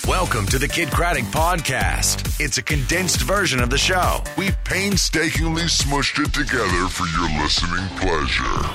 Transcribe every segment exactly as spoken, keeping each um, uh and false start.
Welcome to the Kid Craddock Podcast. It's a condensed version of the show. We painstakingly smushed it together for your listening pleasure.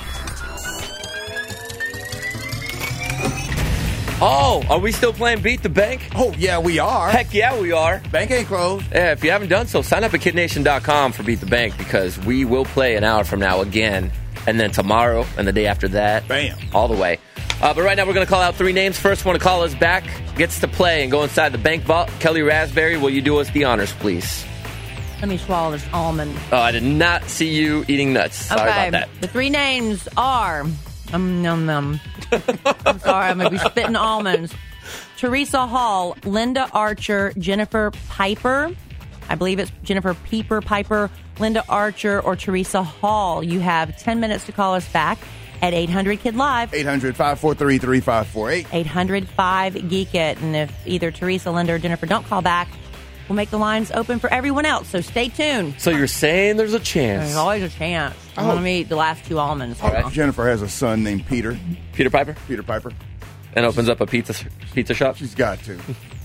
Oh, are we still playing Beat the Bank? Oh, yeah, we are. Heck yeah, we are. Bank ain't closed. Yeah, if you haven't done so, sign up at kid nation dot com for Beat the Bank because we will play an hour from now again, and then tomorrow and the day after that. Bam. All the way. Uh, but right now we're going to call out three names. First one to call us back gets to play and go inside the bank vault. Kelly Raspberry, will you do us the honors, please? Let me swallow this almond. Oh, I did not see you eating nuts. Sorry okay. about that. The three names are... Um, num, num. I'm sorry, I'm going to be spitting almonds. Teresa Hall, Linda Archer, Jennifer Piper. I believe it's Jennifer Pieper Piper, Linda Archer, or Teresa Hall. You have ten minutes to call us back at eight hundred Kid Live. eight hundred, five four three, three five four eight. eight hundred five Geek It. And if either Teresa, Linda, or Jennifer don't call back, we'll make the lines open for everyone else. So stay tuned. So you're saying there's a chance. There's always a chance. I want to eat the last two almonds. Oh, right. Jennifer has a son named Peter. Peter Piper? Peter Piper. And opens up a pizza pizza shop? She's got to.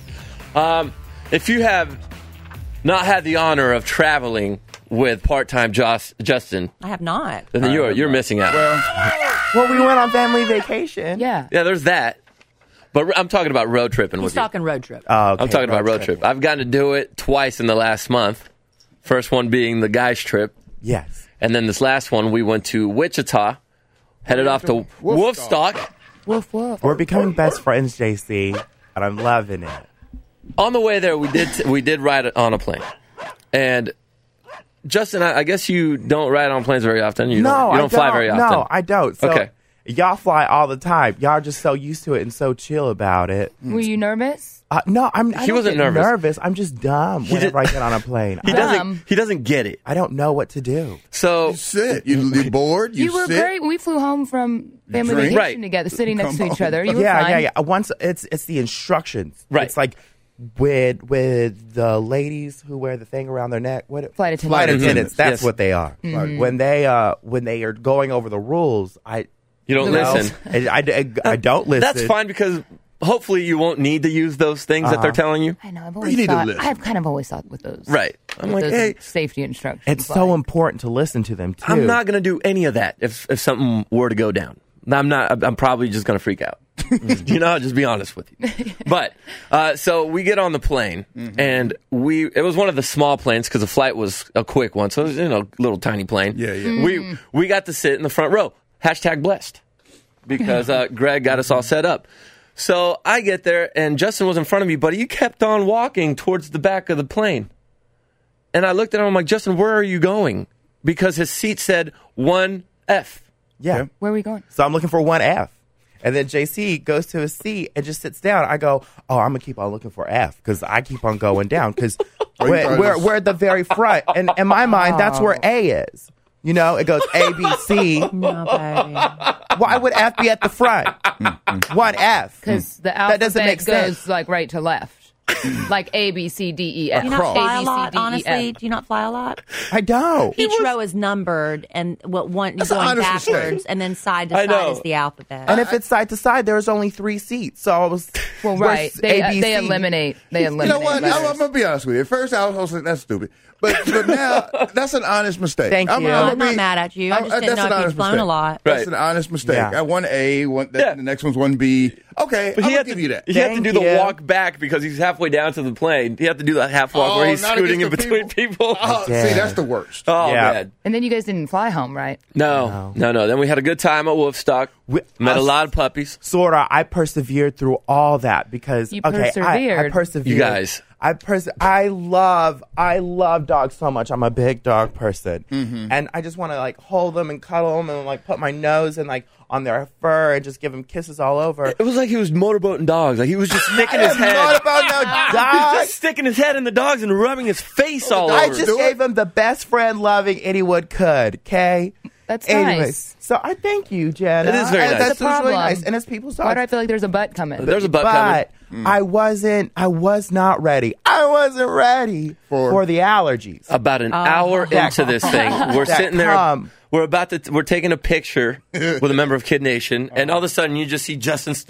um, if you have not had the honor of traveling with part-time Joss, Justin, I have not. then you're you're missing out. Well, well, we went on family vacation. Yeah. Yeah, there's that. But I'm talking about road tripping He's with you. talking road trip. Oh, okay. I'm talking about road road trip. I've gotten to do it twice in the last month. First one being the guys' trip. Yes. And then this last one, we went to Wichita, headed off to Wolfstock. Wolfstock. Woof, woof. We're becoming best friends, J C, and I'm loving it. On the way there, we did we did ride on a plane. And Justin, I, I guess you don't ride on planes very often. You no, don't, you don't I fly don't. very often. No, I don't. So Okay. y'all fly all the time. Y'all are just so used to it and so chill about it. Were you nervous? Uh, no, I'm. I He don't wasn't get nervous. nervous. I'm just dumb whenever did- I get on a plane. He I, doesn't. Um, He doesn't get it. I don't know what to do. So You sit. You, you bored. You, You, were sit. great. We flew home from family drink? vacation Right. together, sitting next Come to each on. other. You were yeah, fine. yeah, yeah. Once it's it's the instructions. Right. It's like with with the ladies who wear the thing around their neck. What Flight attendants. Flight Mhm. attendants. That's Yes. what they are. When they uh when they are going over the rules, I you don't you know, listen. I, I, I don't listen. That's fine because hopefully you won't need to use those things that they're telling you. I know. I've always You need to thought. listen. I've kind of always thought with those. Right. I'm with like, those hey, safety instructions. It's so like- important to listen to them too. I'm not going to do any of that if if something were to go down. I'm not. I'm probably just going to freak out. You know, I'll just be honest with you. But uh, so we get on the plane, Mm-hmm. and we it was one of the small planes because the flight was a quick one, so it was, you know, little tiny plane. Yeah, yeah. We we got to sit in the front row. Hashtag blessed because uh, Greg got us all set up. So I get there, and Justin was in front of me, but he kept on walking towards the back of the plane. And I looked at him, I'm like, Justin, where are you going? Because his seat said one F. Yeah. Where are we going? So I'm looking for one F. And then J C goes to his seat and just sits down. I go, oh, I'm going to keep on looking for F because I keep on going down because you we're, thought we're, this- we're at the very front. And in my mind, that's where A is. You know, it goes A, B, C. No, baby. Why would F be at the front? One F. Because the That alphabet doesn't make goes sense. like right to left, like A B C D E F. Do you not fly A, a B, C, lot, D, E, honestly? F. Do you not fly a lot? I don't. Each row is numbered, and what one you're That's an going honest mistake. backwards, and then side to I side know. is the alphabet. And if it's side to side, there's only three seats. So I was. Well, where's right. They, A, B, they C? eliminate. They You eliminate. know what? I'm, letters. I'm gonna be honest with you. At first, I was, I was like, "That's stupid," but but now that's an honest mistake. Thank I'm, you. No, gonna I'm not be- mad at you. I I'm- just didn't that's know an if you'd honest flown mistake. a lot. That's Right. an honest mistake. Yeah. I one A, one, the, Yeah. the next one's one B. Okay, But I'm he gonna had give to, you that. He had to Thank do the you. walk back because he's halfway down to the plane. He had to do that half walk Oh, where he's not scooting in against the between people. Oh, see, did. that's the worst. Oh, Yeah. man. And then you guys didn't fly home, right? No, no, no. Then we had a good time at Wolfstock. We- Met a us- lot of puppies. Sorta. I persevered through all that because You okay, I, I persevered. persevered. You guys. I pers- I love I love dogs so much. I'm a big dog person, and I just want to like hold them and cuddle them and like put my nose and like on their fur and just give them kisses all over. It was like he was motorboating dogs. Like he was just sticking his I'm head. not about no He's dog. just sticking his head in the dogs and rubbing his face all I over. just Do it. gave him the best friend loving anyone could. Okay. That's Anyways, nice. so I thank you, Jenna. It is very And nice. That's That's the really problem. nice, and it's people's dogs. Why do I feel like there's a butt coming? There's a butt but coming. I wasn't. I was not ready. I wasn't ready For- for, the allergies. About an hour into this thing, we're That sitting there. come. We're about to. We're taking a picture with a member of Kid Nation, and all of a sudden, you just see Justin start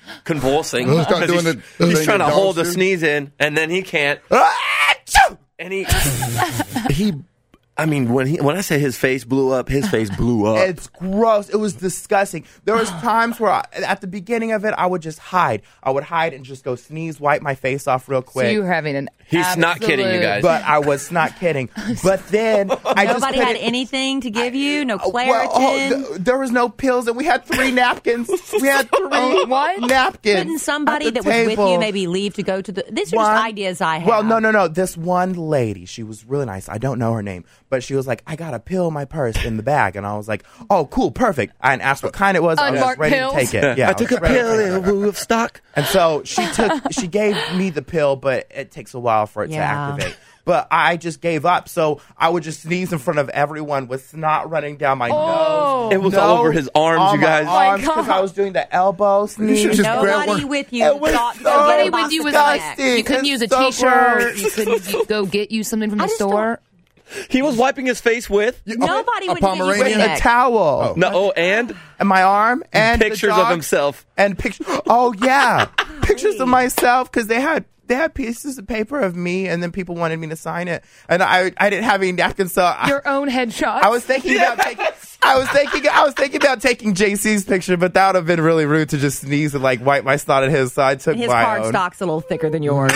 convulsing. Let's start because doing he's the- the he's thing trying to that hold the dogs do. sneeze in, and then he can't. And he, he, I mean, when he when I say his face blew up, his face blew up. It's gross. It was disgusting. There was times where, I, at the beginning of it, I would just hide. I would hide and just go sneeze, wipe my face off real quick. So you were having an He's not kidding, you absolute- guys. But I was not kidding. But then I just Nobody had couldn't- anything to give you? No Claritin? Well, oh, th- there was no pills, and we had three napkins. We had three What? napkins. Couldn't somebody at the that was with table. you maybe leave to go to the... These are One- just ideas I have. Well, no, no, no. This one lady, she was really nice. I don't know her name, but she was like, I got a pill in my purse in the bag. And I was like, oh, cool, perfect. I didn't ask what kind it was. I was Unmarked ready pills? to take it. Yeah, I took a was ready to pill take in a it. woo of stock. And so she took, she gave me the pill, but it takes a while for it Yeah. to activate. But I just gave up, so I would just sneeze in front of everyone with snot running down my Oh. nose. It was all over his arms, on you my guys. arms, Oh my 'cause God. I was doing the elbow sneeze. should just grab Nobody one. with you It was thought to so go Nobody get a with box you of was Kleenex. like, you couldn't It's use a so t-shirt. gross. You couldn't you go get you something from I the just store. He was wiping his face with Nobody a would give you Pomeranian? A Kleenex. towel. no, oh, and And my arm and the pictures of dog, himself. and pictures. Oh yeah, pictures of myself because they had they had pieces of paper of me, and then people wanted me to sign it, and I I didn't have any napkins, so I, Your own headshot. I was thinking about taking. I was thinking I was thinking about taking J C's picture, but that would have been really rude to just sneeze and like wipe my snot at his. So I took His my card own. stock's a little thicker than yours.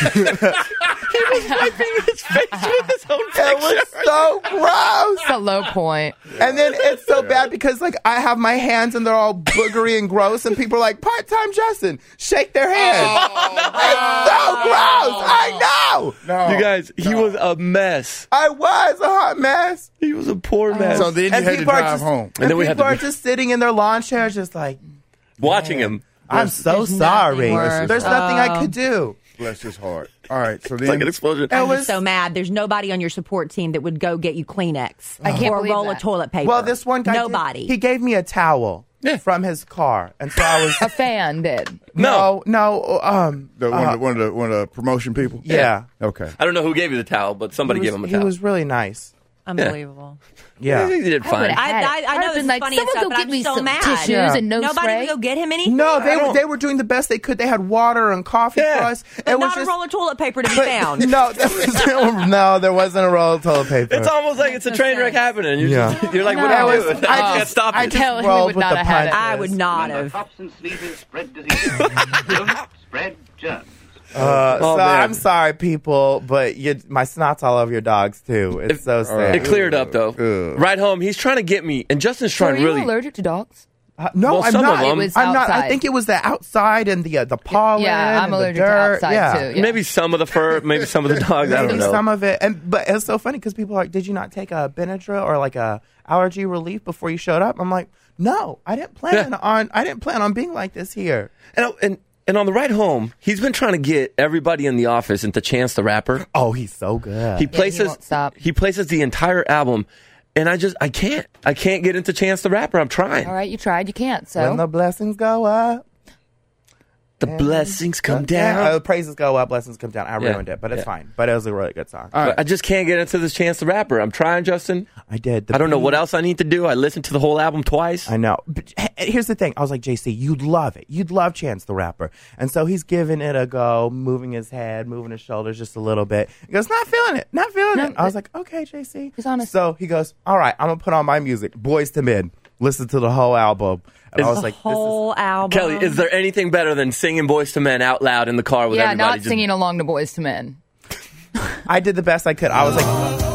Wiping his face with his own It was so gross. It's a low point. And then it's so bad because like I have my hands and they're all boogery and gross, and people are like, "Part-time Justin, shake their hands." It's so gross. I know. No. You guys, he was a mess. I was a hot mess. He was a poor mess. So then you And had to people are drive just, home. And, And then we had people to are be- just sitting in their lawn chairs, just like, Watching him. I'm so There's sorry. nothing worse. There's nothing I Oh. could do. Bless his heart. All right, so Like an then explosion. I'm was- just so mad. There's nobody on your support team that would go get you Kleenex I can't or a believe roll that. of toilet paper. Well, this one guy, did- Nobody. he gave me a towel Yeah. from his car, and so I was A fan did. no, no, um, the, one, uh, of the, one of the one of the promotion people. yeah. Okay. I don't know who gave you the towel, but somebody He gave was, him a he towel. was really nice. Unbelievable. Yeah. He did fine. I, I, I I'd know have this been is like, funny and "Someone stuff, go but get I'm me so some mad. tissues Yeah. and no Nobody spray." would go get him anything. No, they don't- they were doing the best they could. They had water and coffee Yeah. for us. But it was not just, a roll of toilet paper to be but- found. No, there was, no, there wasn't a roll of toilet paper. It's almost like it's a train wreck happening. You're, Yeah. just, you're like, what No. do I I do? was- I I can't just- stop I it. just Tell him he rolled would with not the have had it. punches. I would not Remember, have. coughs and sneezes spread diseases. Don't spread germs. Uh, Oh, so man. I'm sorry, people, but you, my snot's all over your dogs too. It's so sad. It cleared up though. Ugh. Right home, he's trying to get me, and Justin's So trying are to you really. allergic to dogs? Uh, no, Well, I'm some of not. them- It was I'm not. I outside. think it was the outside and the uh, the pollen. Yeah, I'm and the allergic to dirt. outside, yeah. too. Yeah. Maybe some of the fur, maybe some of the dogs. I don't Maybe know. some of it, and but it's so funny because people are like, "Did you not take a Benadryl or like a allergy relief before you showed up?" I'm like, "No, I didn't plan Yeah. on. I didn't plan on being like this here." And, and and on the ride home, he's been trying to get everybody in the office into Chance the Rapper. Oh, he's so good. He places won't stop. he places the entire album, and I just I can't I can't get into Chance the Rapper. I'm trying. All right, you tried. You can't. So when the blessings go up, The blessings come Yeah, down. uh, praises go up, blessings come down. I Yeah. ruined it, but it's Yeah. fine. But it was a really good song. All right. But I just can't get into this Chance the Rapper. I'm trying, Justin. I did. The I don't know beat- what else I need to do. I listened to the whole album twice. I know. But h- here's the thing. I was like, J C, you'd love it. You'd love Chance the Rapper. And so he's giving it a go, moving his head, moving his shoulders just a little bit. He goes, not feeling it. Not feeling No, it. I was like, okay, J C. He's honest. So he goes, all right, I'm going to put on my music. Boys to Men. Listen to the whole album. And I was The like, this whole album. Kelly, is there anything better than singing Boys to Men out loud in the car with yeah, everybody? not just- singing along to Boys to Men. is, I did the best I could. I was like,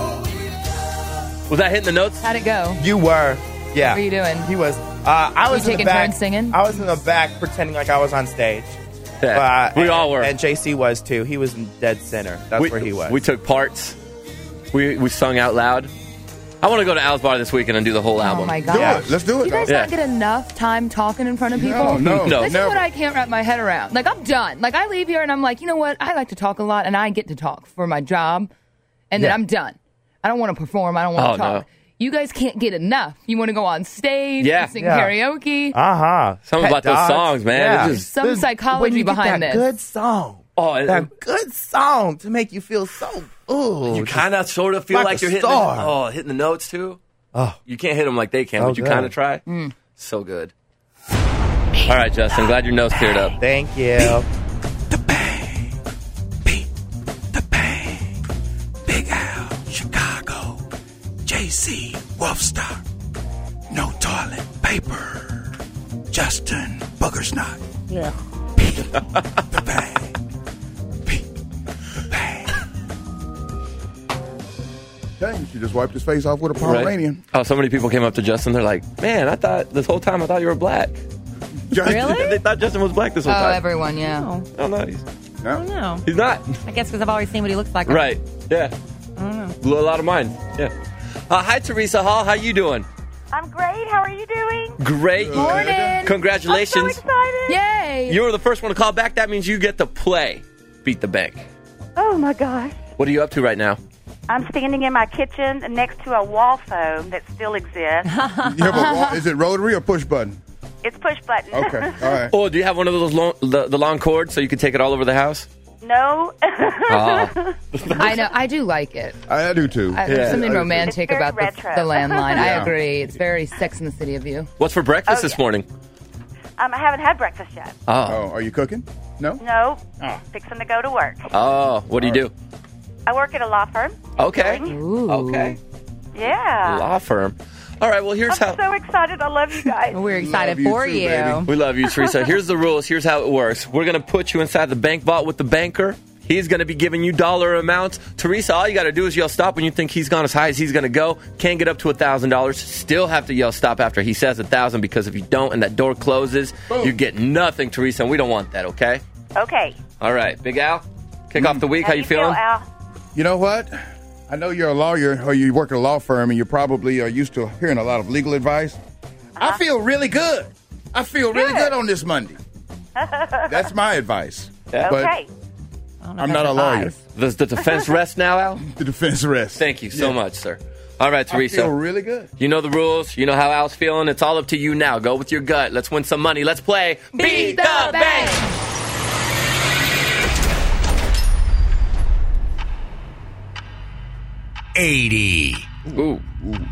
Was that hitting the notes? How'd it go? you were. Yeah. What were you doing? He was. Uh, I was in the taking back. turns singing? I was in the back pretending like I was on stage. Yeah, Uh, we and- all were. And J C was too. He was in dead center. That's we, where he was. We took parts. We we sung out loud. I want to go to Al's Bar this weekend and do the whole album. Oh my Do god! it. Let's do it. You guys dog. not get enough time talking in front of people? No, no, No. This never. is what I can't wrap my head around. Like, I'm done. Like, I leave here and I'm like, you know what? I like to talk a lot and I get to talk for my job. And then Yeah. I'm done. I don't want to perform. I don't want Oh, to talk. no. You guys can't get enough. You want to go on stage Yeah. and sing Yeah. karaoke. Uh huh. Something about those songs, man. It's just- Some psychology when you get behind that this. Good song. Oh, and- that good song to make you feel so. Ooh, you kind of sort of feel like like, a you're hitting the, star. oh hitting the notes too. Oh. You can't hit them like they can, So but you good. kind of try. Mm. So good. All right, Justin. Glad your nose cleared up. Thank you. The Bang. Beat the Bang. Big Al, Chicago. J C, Wolfstar. No toilet paper. Justin, Boogersnot. Yeah. Beat the Bang. Beat the Bang. Dang, she just wiped his face off with a Pomeranian. Right? Oh, so many people came up to Justin. They're like, man, I thought this whole time I thought you were black. Really? They thought Justin was black this whole Oh, time. everyone, yeah. Oh, Oh, no, he's, I don't know. he's not. I guess because I've always seen what he looks like. Right. Yeah. I don't know. Blew a lot of mine. Yeah. Uh, hi, Teresa Hall. How you doing? I'm great. How are you doing? Great. Morning. Congratulations. I'm so excited. Yay. You were the first one to call back. That means you get to play Beat the Bank. Oh, my gosh. What are you up to right now? I'm standing in my kitchen next to a wall phone that still exists. You have a wall, is it rotary or push button? It's push button. Okay, all right. Oh, do you have one of those long, the, the long cords so you can take it all over the house? No. Oh. I know. I do like it. I, I do too. I, there's Yeah. something It's romantic very about the, retro. the landline. I Yeah. agree. It's very Sex in the City of you. What's for breakfast Oh, this yeah. morning? um, I haven't had breakfast yet. Oh. Oh, are you cooking? No? No. Ah. Fixing to go to work. Oh, what do you do? I work at a law firm. Okay. Ooh. Okay. Yeah. Law firm. All right, well, here's how. I'm so excited. I love you guys. We're excited you for too, you. baby. We love you, Teresa. Here's the rules. Here's how it works. We're going to put you inside the bank vault with the banker. He's going to be giving you dollar amounts. Teresa, all you got to do is yell stop when you think he's gone as high as he's going to go. Can't get up to one thousand dollars. Still have to yell stop after he says one thousand dollars because if you don't and that door closes, Boom. you get nothing, Teresa, and we don't want that, okay? Okay. All right, Big Al, kick off the week. How, you feel, feeling? Al? You know what? I know you're a lawyer or you work at a law firm and you probably are used to hearing a lot of legal advice. I feel really good. I feel really Good. good on this Monday. That's my advice. Yeah. But Okay. I don't know I'm if not that's a lawyer. advice. Does the defense rest now, Al? The defense rests. Thank you so Yeah. much, sir. All right, I Teresa. feel really good. You know the rules. You know how Al's feeling. It's all up to you now. Go with your gut. Let's win some money. Let's play Beat the Bank. eighty. Ooh.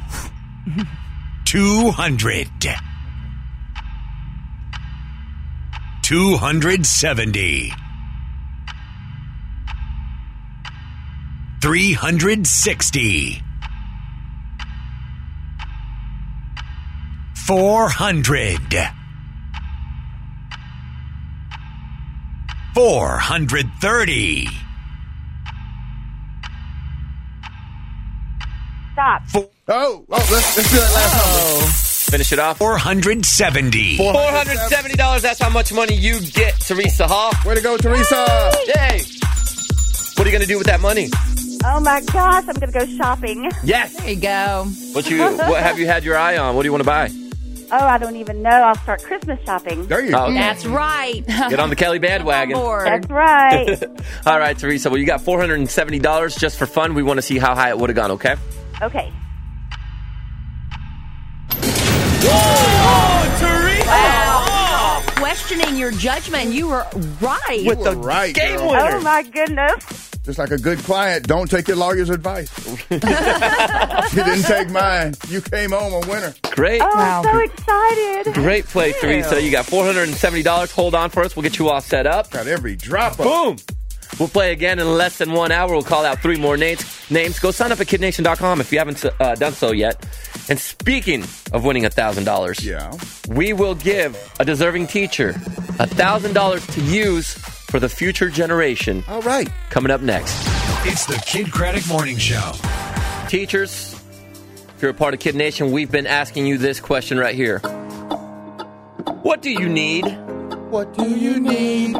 two hundred. two hundred seventy. three hundred sixty. four hundred. four hundred thirty. Stop. Oh, oh let's, let's do that last number. Finish it off. four hundred seventy. four hundred seventy dollars. That's how much money you get, Teresa Hall. Way to go, Teresa. Yay. What are you going to do with that money? Oh, my gosh. I'm going to go shopping. Yes. There you go. What you? What have you had your eye on? What do you want to buy? Oh, I don't even know. I'll start Christmas shopping. There you go. Oh, That's right. get on the Kelly bandwagon. On board. That's right. All right, Teresa. Well, you got four hundred seventy dollars just for fun. We want to see how high it would have gone, okay? Okay. Oh, Teresa! Wow. Questioning your judgment. You were right. With the were right, game girl. winner. Oh, my goodness. Just like a good client, don't take your lawyer's advice. She didn't take mine. You came home a winner. Great. Oh, Wow. I'm so excited. Great play, Teresa. You got four hundred seventy dollars. Hold on for us. We'll get you all set up. Got every drop of Boom. We'll play again in less than one hour. We'll call out three more names. Names. Go sign up at kid nation dot com if you haven't uh, done so yet. And speaking of winning one thousand dollars, Yeah. we will give a deserving teacher one thousand dollars to use for the future generation. All right. Coming up next. It's the Kid Craddock Morning Show. Teachers, if you're a part of Kid Nation, we've been asking you this question right here. What do you need? What do you need?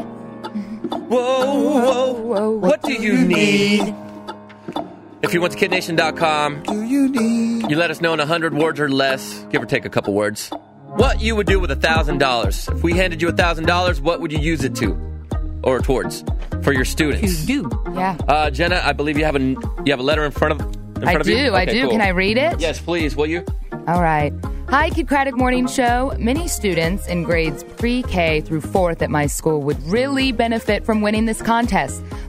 Whoa, whoa, what do you need? If you went to kid nation dot com, Do you need? you let us know in one hundred words or less, give or take a couple words, what you would do with one thousand dollars. If we handed you one thousand dollars, what would you use it to? Or towards? For your students. You do. Yeah. Uh, Jenna, I believe you have a, you have a letter in front of, in I front of do. you? I Okay, do. cool. Can I read it? Yes, please, will you? All right. Hi, Kid Craddock Morning Show. Many students in grades pre-K through fourth at my school would really benefit from winning this contest.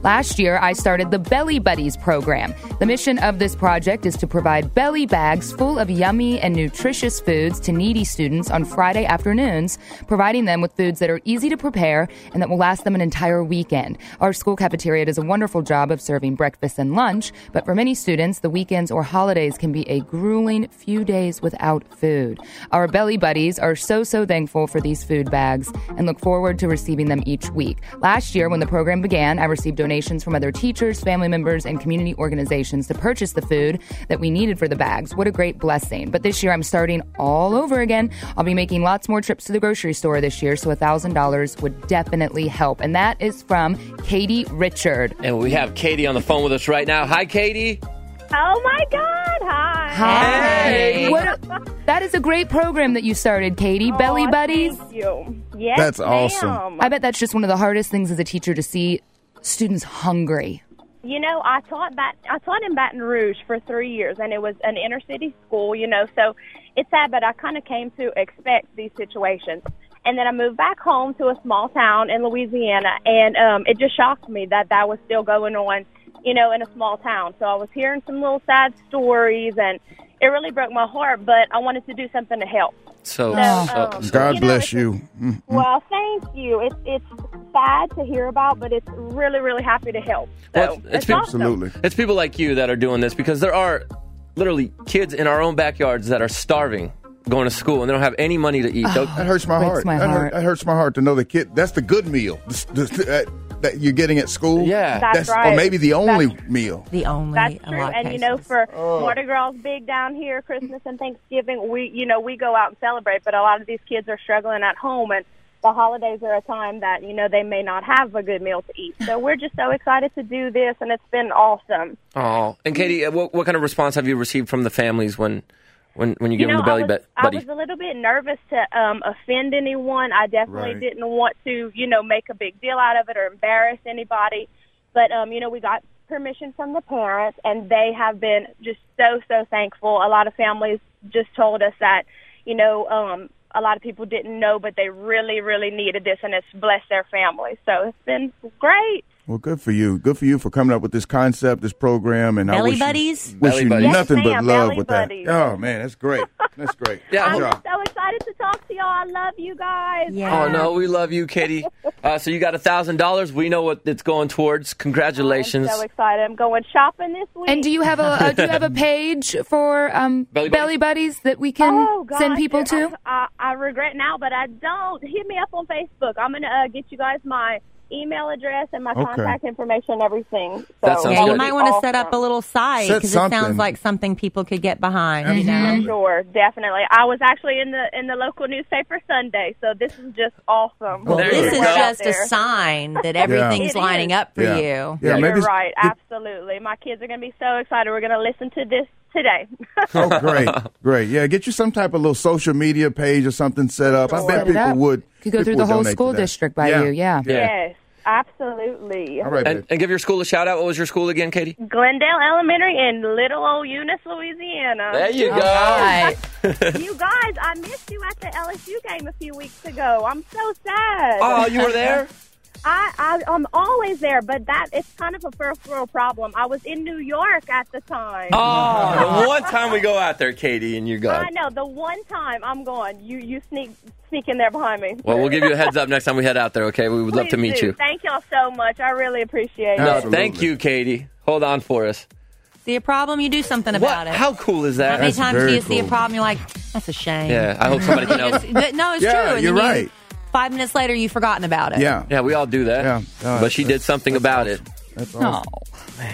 Last year, I started the Belly Buddies program. The mission of this project is to provide belly bags full of yummy and nutritious foods to needy students on Friday afternoons, providing them with foods that are easy to prepare and that will last them an entire weekend. Our school cafeteria does a wonderful job of serving breakfast and lunch, but for many students, the weekends or holidays can be a grueling few days without food. Our Belly Buddies are so, so thankful for these food bags and look forward to receiving them each week. Last year, when the program began, I received donations from other teachers, family members, and community organizations to purchase the food that we needed for the bags. What a great blessing. But this year, I'm starting all over again. I'll be making lots more trips to the grocery store this year, so one thousand dollars would definitely help. And that is from Katie Richard. And we have Katie on the phone with us right now. Hi, Katie. Oh, my God. Hi. Hi. Hey. What a, that is a great program that you started, Katie. Oh, Belly Buddies. Thank you. Yes, That's ma'am. awesome. I bet that's just one of the hardest things as a teacher to see students hungry. You know, I taught Bat- I taught in Baton Rouge for three years, and it was an inner city school, you know, so it's sad, but I kind of came to expect these situations. And then I moved back home to a small town in Louisiana, and um, it just shocked me that that was still going on, you know, in a small town. So I was hearing some little sad stories, and it really broke my heart, but I wanted to do something to help. So, So, so- um, God you know, bless it's you. a- Mm. Well, thank you. It's it's sad to hear about, but it's really, really happy to help. So Well, it's it's been- awesome. Absolutely. it's people like you that are doing this because there are literally kids in our own backyards that are starving going to school and they don't have any money to eat. They'll- That hurts my Breaks heart. my that, hurt- heart. that hurts my heart to know the kid. That's the good meal the, the, that, that you're getting at school. Yeah. That's Or right. maybe the only That's- meal. The only, That's a true. lot of And, you know, cases. for Mardi Gras big down here, Christmas and Thanksgiving, we, you know, we go out and celebrate, but a lot of these kids are struggling at home, and the holidays are a time that, you know, they may not have a good meal to eat. So we're just so excited to do this, and it's been awesome. Oh, and Katie, what, what kind of response have you received from the families when, when, when you give you know, them the belly I was, bu- I buddy? was a little bit nervous to um, offend anyone. I definitely Right. didn't want to, you know, make a big deal out of it or embarrass anybody. But, um, you know, we got permission from the parents, and they have been just so, so thankful. A lot of families just told us that, you know, um, a lot of people didn't know, but they really, really needed this, and it's blessed their families. So it's been great. Well, good for you. Good for you for coming up with this concept, this program, and I Belly wish buddies? You, wish Belly you buddies. nothing Yes, but ma'am, love belly with buddies. that. Oh man, that's great. That's great. Yeah. I'm Good just job. so excited to talk to y'all. I love you guys. Yeah. Oh, no, we love you, Katie. Uh, so you got one thousand dollars. We know what it's going towards. Congratulations. I'm so excited. I'm going shopping this week. And do you have a uh, do you have a page for um, Belly Belly, Buddies? Buddies that we can Oh, gosh, send people to? I, I, I regret now, but I don't. Hit me up on Facebook. I'm going to uh, get you guys my email address and my Okay. contact information and everything. So That sounds Yeah, you good. might want to set up a little site Set because it something. sounds like something people could get behind. You For know? sure, definitely. I was actually in the in the local newspaper Sunday, so this is just awesome. Well, There you this is go. just a There. sign that everything's It lining is. up for Yeah. you. Yeah, You're maybe. right. Absolutely. My kids are going to be so excited. We're going to listen to this today. Oh, great, great. Yeah, get you some type of little social media page or something set up. I bet Set it people up. would. Could go people through the would whole donate to school that. district by Yeah. you, yeah. Yes, absolutely. All right. And, babe. and give your school a shout out. What was your school again, Katie? Glendale Elementary in Little Old Eunice, Louisiana. There you go. Right. You guys, I missed you at the L S U game a few weeks ago. I'm so sad. Oh, you were there? I, I I'm always there, but that it's kind of a first world problem. I was in New York at the time. Oh, the one time we go out there, Katie, and you're gone. I know. The one time I'm gone, you you sneak sneak in there behind me. Well, we'll give you a heads up next time we head out there, okay? We would love to Please meet do. you. Thank y'all so much. I really appreciate No, it. Absolutely. thank you, Katie. Hold on for us. See a problem, you do something about What? it. How cool is How that? many That's times do very you see a cool. problem, you're like, that's a shame. Yeah, I hope somebody can help. It's- but no, it's Yeah, true. And you're then you- right. five minutes later, you've forgotten about it. Yeah. Yeah, we all do that. Yeah. No, but she that's- did something about it. That's No. awesome.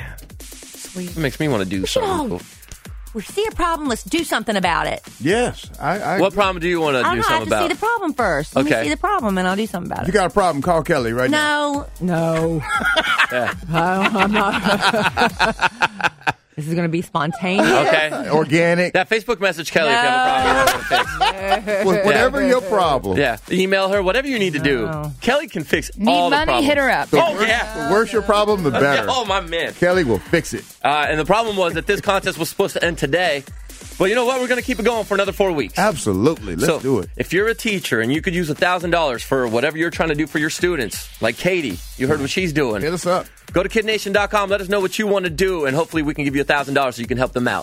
It makes me want to do something all- cool. We see a problem, let's do something about it. Yes. I. I What problem do you want to I don't do know, I have something to see about? the problem first. Let Okay. me see the problem, and I'll do something about If you it. got a problem, call Kelly right now. No. No. Yeah. I'm not. This is going to be spontaneous. Okay. Organic. That Facebook message Kelly if you have a problem you want to fix. Wh- Whatever your problem. Yeah. Email her, whatever you need to do. No. Kelly can fix Need all the money? problems. Hit her up. The Oh, worse, yeah. The worse your problem, the better. Oh, my man. Kelly will fix it. Uh, and the problem was that this contest was supposed to end today, Well, you know what? We're going to keep it going for another four weeks. Absolutely. Let's so, do it. If you're a teacher and you could use one thousand dollars for whatever you're trying to do for your students, like Katie, you heard what she's doing. Hit us up. Go to kid nation dot com. Let us know what you want to do, and hopefully we can give you one thousand dollars so you can help them out.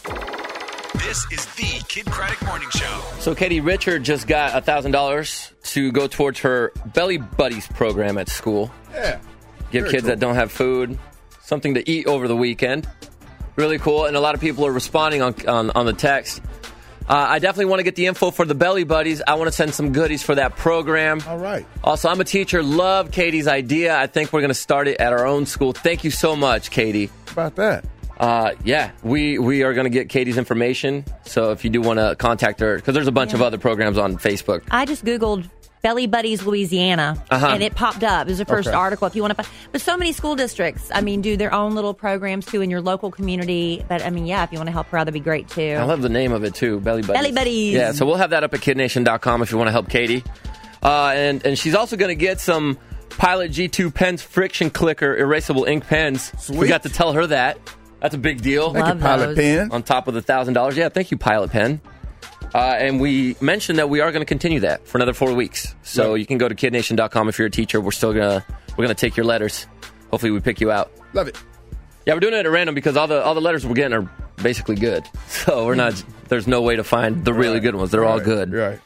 This is the Kid Craddock Morning Show. So Katie Richard just got one thousand dollars to go towards her Belly Buddies program at school. Yeah. Give Very kids cool. that don't have food something to eat over the weekend. Really cool, and a lot of people are responding on on, on the text. Uh, I definitely want to get the info for the Belly Buddies. I want to send some goodies for that program. All right. Also, I'm a teacher. Love Katie's idea. I think we're going to start it at our own school. Thank you so much, Katie. How about that? Uh, yeah, we, we are going to get Katie's information. So if you do want to contact her, because there's a bunch Yeah. of other programs on Facebook. I just Googled Belly Buddies Louisiana, Uh-huh. and it popped up. It was the first Okay. article if you want to find. But so many school districts, I mean, do their own little programs, too, in your local community. But, I mean, yeah, if you want to help her out, that'd be great, too. I love the name of it, too, Belly Buddies. Belly Buddies. Yeah, so we'll have that up at kid nation dot com if you want to help Katie. Uh, and, and she's also going to get some Pilot G two pens, friction clicker, erasable ink pens. Sweet. We got to tell her that. That's a big deal. Thank you, Love Pilot those. Pen. On top of the one thousand dollars. Yeah, thank you, Pilot Pen. Uh, and we mentioned that we are going to continue that for another four weeks. So Right. you can go to kid nation dot com if you're a teacher. We're still going to we're gonna take your letters. Hopefully we pick you out. Love it. Yeah, we're doing it at random because all the all the letters we're getting are basically good. So we're not. There's no way to find the really Right. good ones. They're all Right. good. Right.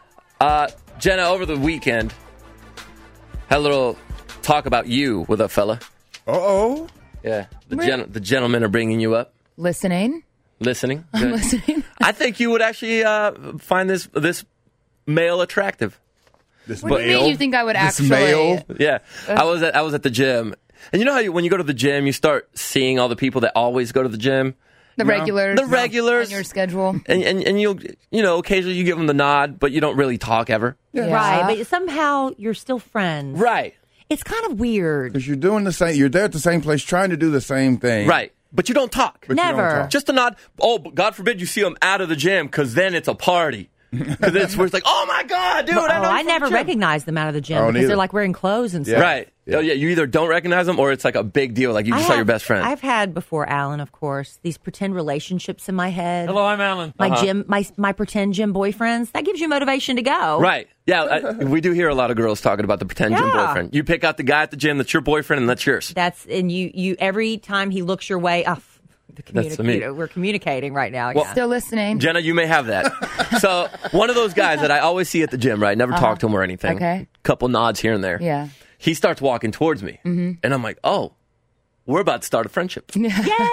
Uh, Jenna, over the weekend, had a little talk about you with a fella. Uh-oh. Yeah, the gen- the gentlemen are bringing you up, Listening. listening. I'm Good. listening. I think you would actually uh, find this this male attractive. This What do you mean you think I would This actually? male? Yeah, I was at I was at the gym, and you know how you, when you go to the gym, you start seeing all the people that always go to the gym. The regulars. The regulars. On your schedule. And, and and you'll you know occasionally you give them the nod, but you don't really talk ever. Yeah. Right, but somehow you're still friends. Right, It's kind of weird. Because you're doing the same. You're there at the same place, trying to do the same thing. right. But you don't talk. But you don't Never. talk. Just a nod. Oh, but God forbid you see them out of the gym, because then it's a party. Because it's where it's like, oh my God, dude! Oh, I, know you I from never the gym. recognize them out of the gym Oh, because neither. they're like wearing clothes and stuff. Right. Yeah. Oh yeah. You either don't recognize them, or it's like a big deal. Like you I just saw have- your best friend. I've had before, Alan, of course, these pretend relationships in my head. Hello, I'm Alan. My Uh-huh. gym, my my pretend gym boyfriends. That gives you motivation to go. Right. Yeah. I, we do hear a lot of girls talking about the pretend gym Yeah. boyfriend. You pick out the guy at the gym that's your boyfriend, and that's yours. That's and you you every time he looks your way. Oh, the That's communi- me. you know, we're communicating right now. Well, yeah. Still listening. Jenna, you may have that. So one of those guys that I always see at the gym, right? Never talk to him or anything. Okay. Couple nods here and there. Yeah. He starts walking towards me, and I'm like, oh, we're about to start a friendship. Yay!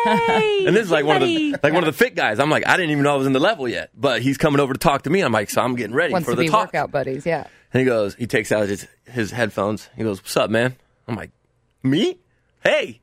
And this is like one of the Buddy. like one of the fit guys. I'm like, I didn't even know I was in the level yet, but he's coming over to talk to me. I'm like, so I'm getting ready Wants for to the be talk. workout buddies. Yeah. And he goes, he takes out his his headphones. He goes, "What's up, man?" I'm like, "Me? Hey,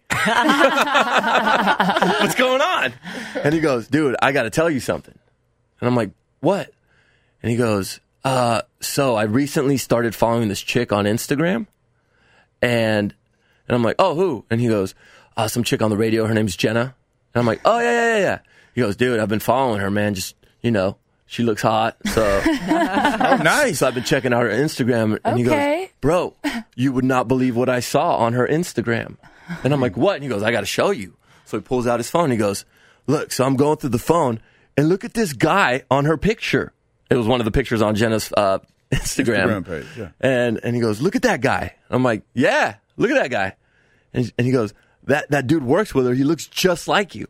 what's going on?" And he goes, "Dude, I got to tell you something." And I'm like, "What?" And he goes, "Uh, so I recently started following this chick on Instagram, and and I'm like, "Oh, who?" And he goes, uh, "Some chick on the radio. Her name's Jenna." And I'm like, "Oh yeah, yeah, yeah, yeah." He goes, "Dude, I've been following her, man. Just you know." She looks hot, so Oh, nice. so I've been checking out her Instagram, and he Okay. goes, "Bro, you would not believe what I saw on her Instagram." And I'm like, "What?" And he goes, "I got to show you." So he pulls out his phone. And he goes, "Look." So I'm going through the phone, and look at this guy on her picture. It was one of the pictures on Jenna's uh, Instagram. Instagram page, yeah. And and he goes, "Look at that guy." I'm like, "Yeah, look at that guy." And, and he goes, "That that dude works with her. He looks just like you."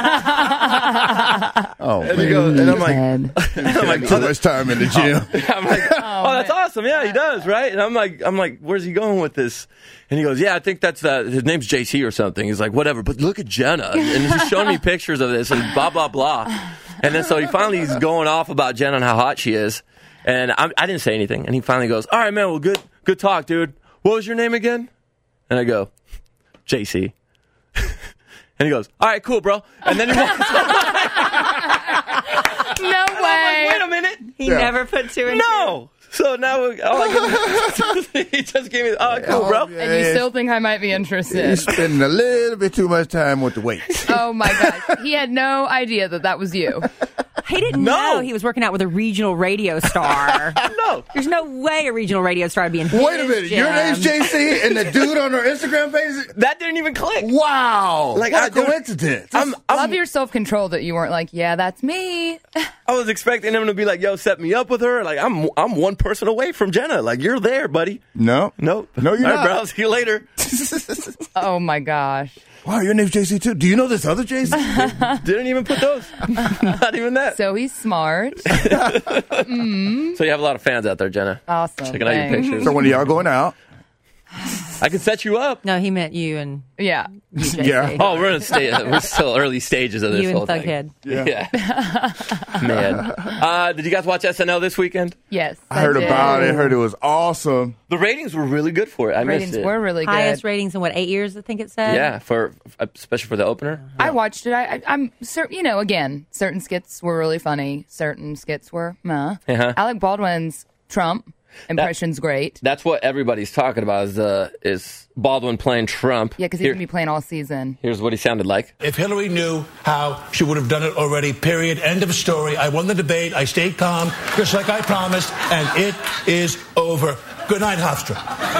Oh, And he man. goes, and I'm like, Dead. I'm like, Too much time in the gym. I'm like, oh, that's awesome. Yeah, he does, right? And I'm like, I'm like, where's he going with this? And he goes, yeah, I think that's uh, his name's J C or something. He's like, whatever, but look at Jenna, and he's showing me pictures of this and blah blah blah. And then so he finally he's going off about Jenna and how hot she is, and I, I didn't say anything. And he finally goes, all right, man, well, good good talk, dude. What was your name again? And I go, J C. And he goes, all right, cool, bro. And then he walks No way. Wait a minute. He Yeah. never put two and No. So now all I get, he just gave me, oh, cool, bro. yeah. And you still think I might be You're interested. spending a little bit too much time with the weights. Oh my gosh. He had no idea that that was you. He didn't No. know he was working out with a regional radio star. No. There's no way a regional radio star would be in his Wait a minute. gym. Your name's J C and the dude on her Instagram page? That didn't even click. Wow. Like, what I a don't- coincidence. I'm, I'm, Love your self-control that you weren't like, yeah, that's me. I was expecting him to be like, yo, set me up with her. Like, I'm I'm one person away from Jenna. Like, you're there, buddy. no. Nope. No, you're All right, not. bro. See you later. Oh, my gosh. Wow, your name's J C too. Do you know this other J C? Didn't even put those. Not even that. So he's smart. So you have a lot of fans out there, Jenna. Awesome. Checking out your Thanks. pictures. So when y'all going out? I can set you up. No, he meant you and Yeah. you, J C. Yeah. Oh, we're in sta- we're still early stages of this You and whole thing. Thughead. Yeah. Man. Uh, did you guys watch S N L this weekend? Yes. I heard did. about it. Heard it was awesome. The ratings were really good for it. I Ratings missed it. were really good. Highest ratings in what, eight years, I think it said? Yeah, for especially for the opener. I watched it. I, I, I'm certain, you know, again, certain skits were really funny. Certain skits were meh. Uh-huh. Alec Baldwin's Trump impression's great. That's what everybody's talking about is uh, is Baldwin playing Trump. Yeah, because he's Here- going to be playing all season. Here's what he sounded like. If Hillary knew how, she would have done it already, period. End of story. I won the debate. I stayed calm, just like I promised, and it is over. Good night, Hofstra.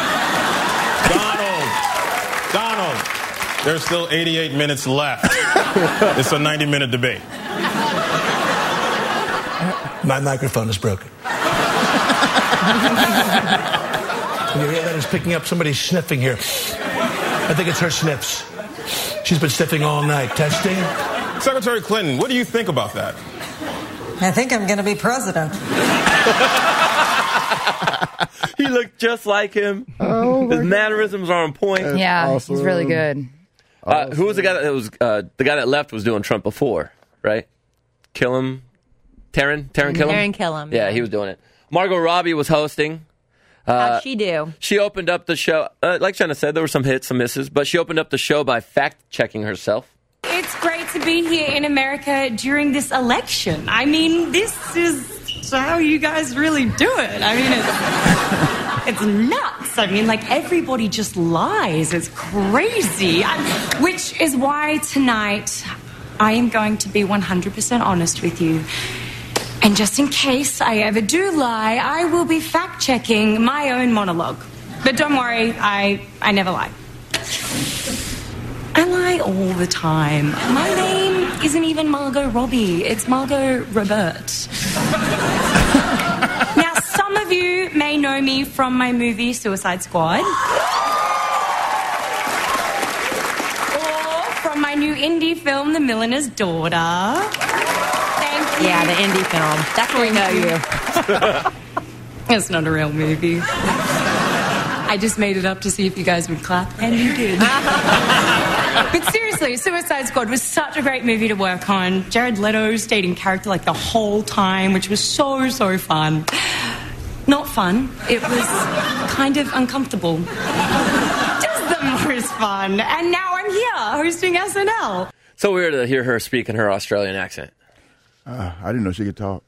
Donald, Donald, there's still eighty-eight minutes left. It's a ninety-minute debate. My microphone is broken. Can you hear that? It's picking up somebody sniffing here. I think it's her sniffs. She's been sniffing all night. Testing. Secretary Clinton, what do you think about that? I think I'm going to be president. He looked just like him. Oh, His mannerisms are on point. Yeah, awesome. he's really good. Uh, who was the guy that was uh, the guy that left was doing Trump before, right? Killam, Taron, Taron Killam. Taron Killam, Yeah, yeah. he was doing it. Margot Robbie was hosting. Uh, How'd she do? She opened up the show, uh, like Jenna said, there were some hits, some misses, but she opened up the show by fact-checking herself. It's great to be here in America during this election. I mean, this is how you guys really do it. I mean, it's, it's nuts. I mean, like, everybody just lies. It's crazy. I, which is why tonight I am going to be one hundred percent honest with you. And just in case I ever do lie, I will be fact-checking my own monologue. But don't worry, I, I never lie. I lie all the time. My name isn't even Margot Robbie. It's Margot Robert. Now, some of you may know me from my movie Suicide Squad. Or from my new indie film, The Milliner's Daughter. Thank you. Yeah, the indie film. That's where we know you. It's not a real movie. I just made it up to see if you guys would clap, and you did. But seriously, Suicide Squad was such a great movie to work on. Jared Leto stayed in character like the whole time, which was so, so fun. Not fun. It was kind of uncomfortable. Just the most fun. And now I'm here hosting S N L. So weird to hear her speak in her Australian accent. Uh, I didn't know she could talk.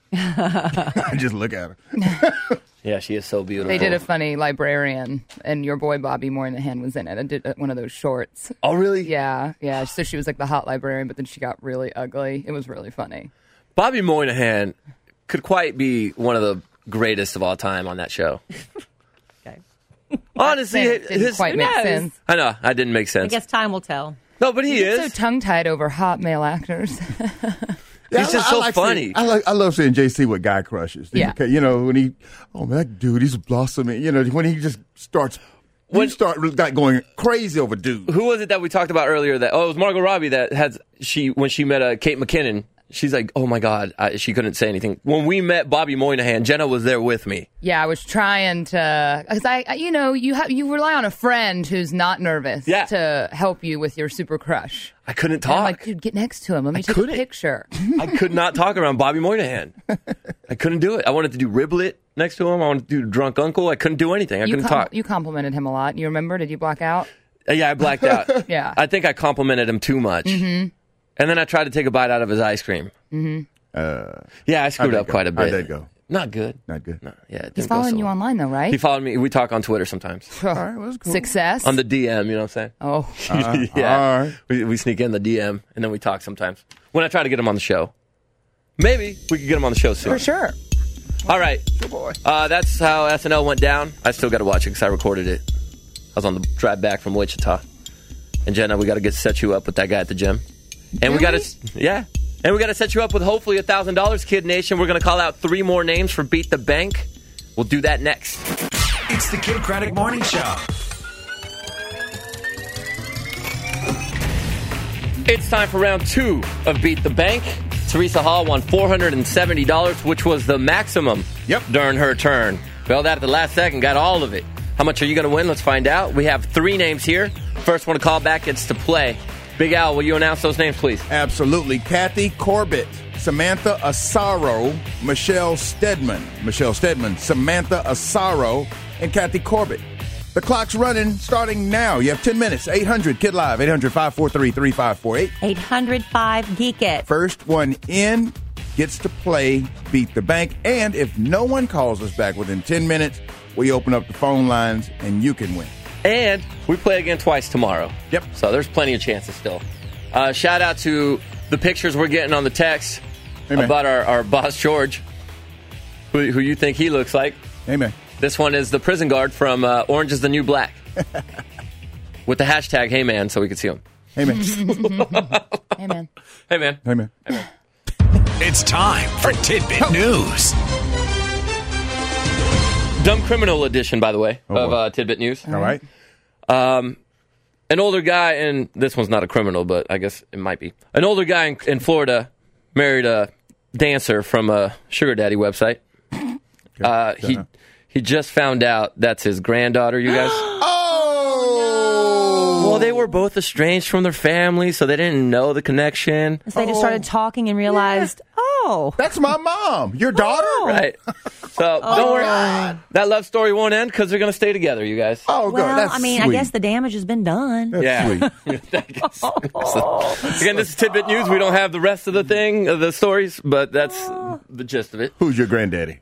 I just look at her. Yeah, she is so beautiful. They did a funny librarian, and your boy Bobby Moynihan was in it. I did one of those shorts. Oh, really? Yeah, yeah. So she was like the hot librarian, but then she got really ugly. It was really funny. Bobby Moynihan could quite be one of the greatest of all time on that show. Okay. Honestly, Didn't his, quite make yeah, sense. I know, I didn't make I sense. guess time will tell. No, but he He's is. so tongue-tied over hot male actors. He's just so like funny. Seeing, I like. I love seeing J C with guy crushes. Yeah. Okay, you know when he, oh man, that dude, he's blossoming. You know when he just starts, when you start like going crazy over dude. Who was it that we talked about earlier? That oh, it was Margot Robbie that had she when she met uh, Kate McKinnon. She's like, oh my God, I, she couldn't say anything. When we met Bobby Moynihan, Jenna was there with me. Yeah, I was trying to, because I, I- you know, you have you rely on a friend who's not nervous Yeah. to help you with your super crush. I couldn't And talk. I'm like, dude, get next to him. Let me I take couldn't. a picture. I could not talk around Bobby Moynihan. I couldn't do it. I wanted to do Riblet next to him. I wanted to do Drunk Uncle. I couldn't do anything. I you couldn't com- talk. You complimented him a lot. You remember? Did you black out? Uh, Yeah, I blacked out. Yeah. I think I complimented him too much. Mm-hmm. And then I tried to take a bite out of his ice cream. Mm-hmm. Uh, Yeah, I screwed how'd up that quite a go? bit. How'd that go? Not good. Not good. No, yeah, it He's didn't go following so you well. online, though, right? He followed me. We talk on Twitter sometimes. All right, well, that's cool. Success? On the D M, you know what I'm saying? Oh. Uh, yeah. all right. We, we sneak in the D M, and then we talk sometimes. When I try to get him on the show. maybe we could get him on the show soon. For sure. All right. Uh, that's how S N L went down. I still got to watch it because I recorded it. I was on the drive back from Wichita. And Jenna, we got to get set you up with that guy at the gym. And really? we got to, yeah. And we got to set you up with hopefully one thousand dollars, Kid Nation. We're going to call out three more names for Beat the Bank. We'll do that next. It's the Kid Craddock Morning Show. It's time for round two of Beat the Bank. Teresa Hall won four hundred seventy dollars, which was the maximum yep. during her turn. Bailed out at the last second, got all of it. How much are you going to win? Let's find out. We have three names here. First one to call back gets to play. Big Al, will you announce those names, please? Absolutely. Kathy Corbett, Samantha Asaro, Michelle Stedman. Michelle Stedman, Samantha Asaro, and Kathy Corbett. The clock's running starting now. You have ten minutes. eight hundred Kid Live. eight hundred, five four three, three five four eight. eight hundred five Geek It. First one in gets to play Beat the Bank. And if no one calls us back within ten minutes, we open up the phone lines and you can win. And we play again twice tomorrow. Yep. So there's plenty of chances still. Uh, shout out to the pictures we're getting on the text Amen. about our, our boss, George, who, who you think he looks like. Amen. This one is the prison guard from uh, Orange is the New Black. With the hashtag, hey man, so we can see him. Hey man. Hey man. Hey man. Hey man. Hey man. It's time for Tidbit oh. News. Dumb Criminal edition, by the way, oh, of uh, Tidbit News. All right. Um, an older guy, and this one's not a criminal, but I guess it might be. An older guy in, in Florida married a dancer from a Sugar Daddy website. Uh, he he just found out that's his granddaughter, you guys. Oh! Well, they were both estranged from their family, so they didn't know the connection. So they just started talking and realized, yeah. oh. That's my mom. Your daughter? Oh. Right. So oh, don't worry. God. That love story won't end because they're going to stay together, you guys. Oh, good. Well, That's I mean, sweet. I guess the damage has been done. That's yeah. sweet. Again, this is Tidbit News. We don't have the rest of the thing, of the stories, but that's oh. the gist of it. Who's your granddaddy?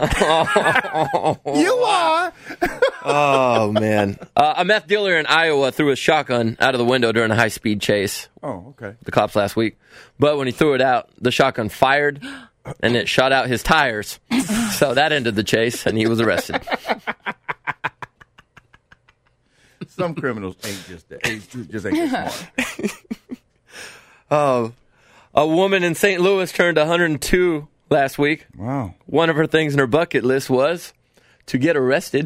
You are. Oh, man. Uh, a meth dealer in Iowa threw a shotgun out of the window during a high-speed chase. Oh, okay. The cops last week. But when he threw it out, the shotgun fired, and it shot out his tires. So that ended the chase, and he was arrested. Some criminals ain't just that. Ain't, just ain't that smart. Oh, a woman in Saint Louis turned one hundred two last week. Wow. One of her things in her bucket list was to get arrested.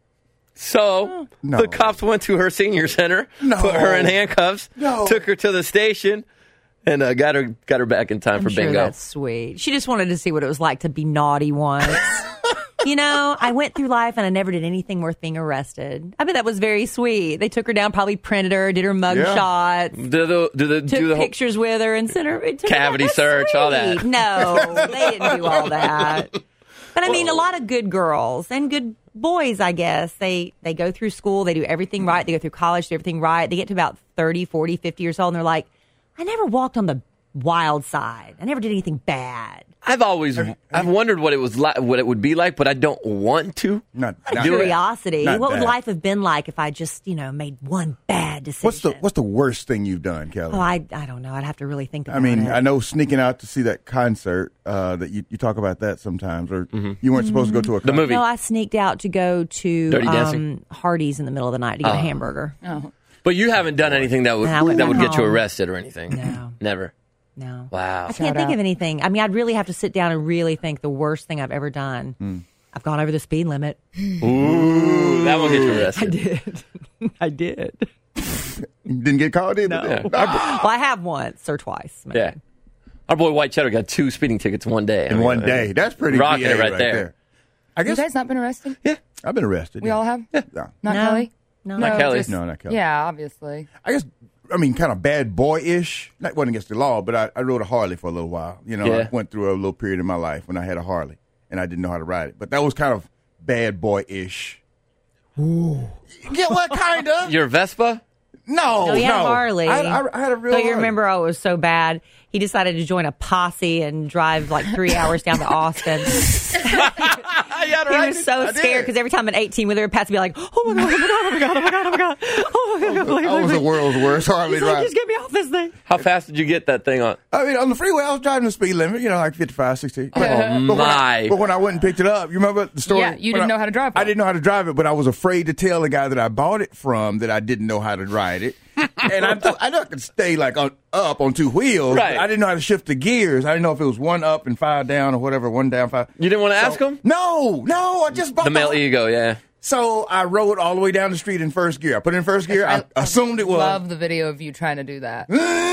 So no. the cops went to her senior center, no. put her in handcuffs, no. took her to the station, and uh, got her got her back in time I'm for sure bingo. That's sweet. She just wanted to see what it was like to be naughty once. You know, I went through life and I never did anything worth being arrested. I bet that was very sweet. They took her down, probably printed her, did her mug Yeah. shots, Do the, do the, took do the whole pictures with her, and sent her took her cavity back. search, That's all that. sweet. No, they didn't do all that. But I mean, a lot of good girls and good boys, I guess. They they go through school, they do everything right, they go through college, do everything right. They get to about thirty, forty, fifty years old, and they're like, I never walked on the wild side. I never did anything bad. I've always I've wondered what it was like, what it would be like, but I don't want to. Not, Out of not curiosity, not what would bad. life have been like if I just, you know, made one bad decision? What's the What's the worst thing you've done, Kelly? Oh, I I don't know. I'd have to really think about I mean, it. I know sneaking out to see that concert, uh, that you, you talk about that sometimes, or you weren't supposed to go to a concert. movie. No, I sneaked out to go to Dirty Dancing? um, Hardee's in the middle of the night to get Oh. a hamburger. Oh. But you haven't done anything that would And I went that would back get you home. arrested or anything. No. Never. No. Wow. I can't think of anything. I mean, I'd really have to sit down and really think the worst thing I've ever done. Hmm. I've gone over the speed limit. Ooh, that will get you I arrested. did. I did. You didn't get caught either. No. did you? well, I have once or twice. Maybe. Yeah. Our boy White Cheddar got two speeding tickets in one day. I In mean, one uh, day. That's pretty rocking B A it right, there. I You guess guys not been arrested? Yeah. I've been arrested. We yeah. all have? Yeah. Not No. Kelly? No. Not Kelly. just- No, not Kelly. Yeah, obviously. I guess, I mean, kind of bad boy-ish. That wasn't against the law, but I, I rode a Harley for a little while. You know, Yeah. I went through a little period in my life when I had a Harley, and I didn't know how to ride it. But that was kind of bad boy-ish. Ooh. Yeah, what kind of? Your Vespa? No, No, he had no. a Harley. I, I, I had a real So you Harley. remember, oh, it was so bad. he decided to join a posse and drive like three hours down to Austin. yeah, he was so scared because every time an eighteen wheeler would pass, he'd be like, "Oh my god, oh my god, oh my god, oh my god, oh my god, oh my god!" Believe, I was the world's worst Harley He's like, driver. just get me off this thing. How fast did you get that thing on? I mean, on the freeway, I was driving the speed limit, you know, like fifty-five, sixty. Oh, but when my. I, but when I went and picked it up, you remember the story? Yeah, you When didn't I- know how to drive it. I didn't know how to drive it, but I was afraid to tell the guy that I bought it from that I didn't know how to ride it. And I, th- I know I could stay like on, up on two wheels. Right. But I didn't know how to shift the gears. I didn't know if it was one up and five down or whatever, one down, five. You didn't want to So- ask him? No, no, I just bought The male ego, yeah. So I rode all the way down the street in first gear. I put it in first gear. I, I assumed it was. Love the video of you trying to do that.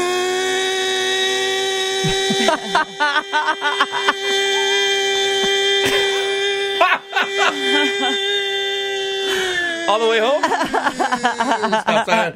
All the way home? Stop sign.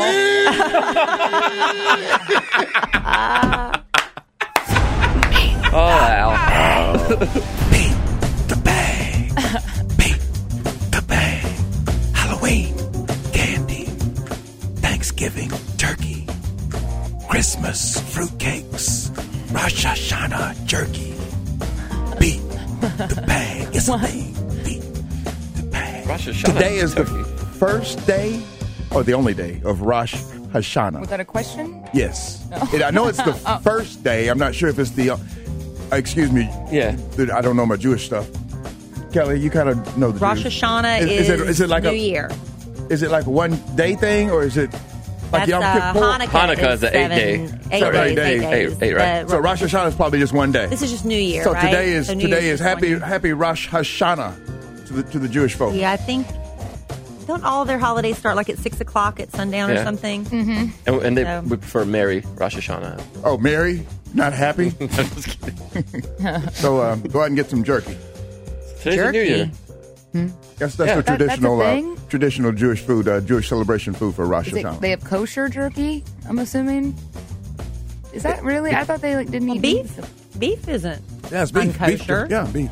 Oh, Al. Beat the bag. Beat the bag. Halloween candy. Thanksgiving turkey. Christmas fruitcakes. Rosh Hashanah jerky. Beat the bag. It's a thing. Beat the bag. Rosh Hashanah Today is the turkey. first day, or the only day, of Rosh Hashanah. Was that a question? Yes. It, I know it's the Oh. first day. I'm not sure if it's the. Uh, excuse me. Yeah. I don't know my Jewish stuff. Kelly, you kind of know the Rosh Jewish. Hashanah is, is, it, is it like New a, Year. Is it like a one day thing, or is it like That's Yom uh, Kippur? Hanukkah. Hanukkah is the eight seven- day. Eight Seven, days. eight Eight days. days. Eight, eight, right. The- So Rosh Hashanah is probably just one day. This is just New Year, So right? today is So New today Year's is just one happy year. happy Rosh Hashanah to the to the Jewish folk. Yeah, I think. Don't all their holidays start like at six o'clock at sundown or Yeah. something? Mm-hmm. And, and they So- we prefer Merry Rosh Hashanah. Oh, Mary, not happy. I'm just kidding. So um, go out and get some jerky. Today's the New Year. That's that's Yeah. the That- that's a traditional uh, thing? traditional Jewish food, uh, Jewish celebration food for Rosh Is it, Hashanah. they have kosher jerky, I'm assuming? Is that really? I thought they like didn't eat Beef? Beef isn't. Yeah, it's beef. beef unkosher. yeah, beef.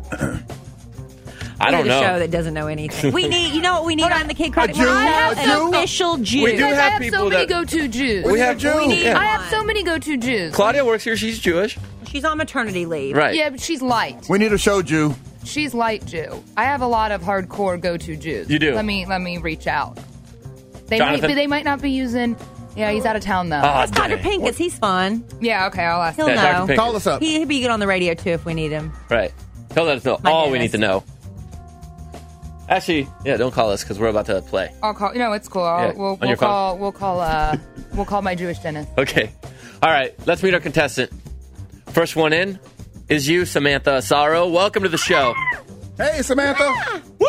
I don't We're the know. show that doesn't know anything. We need, you know what we need on the Kid Credit Jew? Morning Show? A An Jew? official Jew. We do Guys, have I have people so many that- go-to Jews. We have We need yeah. I have one. so many go-to Jews. Claudia works here. She's Jewish. She's on maternity leave. Right. Yeah, but she's light. We need a show Jew. She's light Jew. I have a lot of hardcore go-to Jews. You do? Let me let me reach out. They might, Jonathan? but they might not be using. Yeah, he's out of town though. Ah, That's Doctor dang. Pincus. He's fun. yeah, okay, I'll ask. He'll him. Yeah, Doctor know. Pincus. Call us up. He, he'll be good on the radio too if we need him. Right. He'll let us know My all we goodness. need to know. Actually, yeah, don't call us because we're about to play. I'll call. No, it's cool. I'll, Yeah, we'll on we'll your phone. call. We'll call. Uh, we'll call my Jewish dentist. Okay. All right. Let's meet our contestant. First one in is you, Samantha Asaro. Welcome to the show. Hey, Samantha. Woo!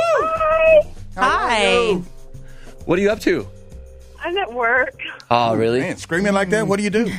Hi. What are you up to? I'm at work. Oh, really? Man, screaming like that. What do you do?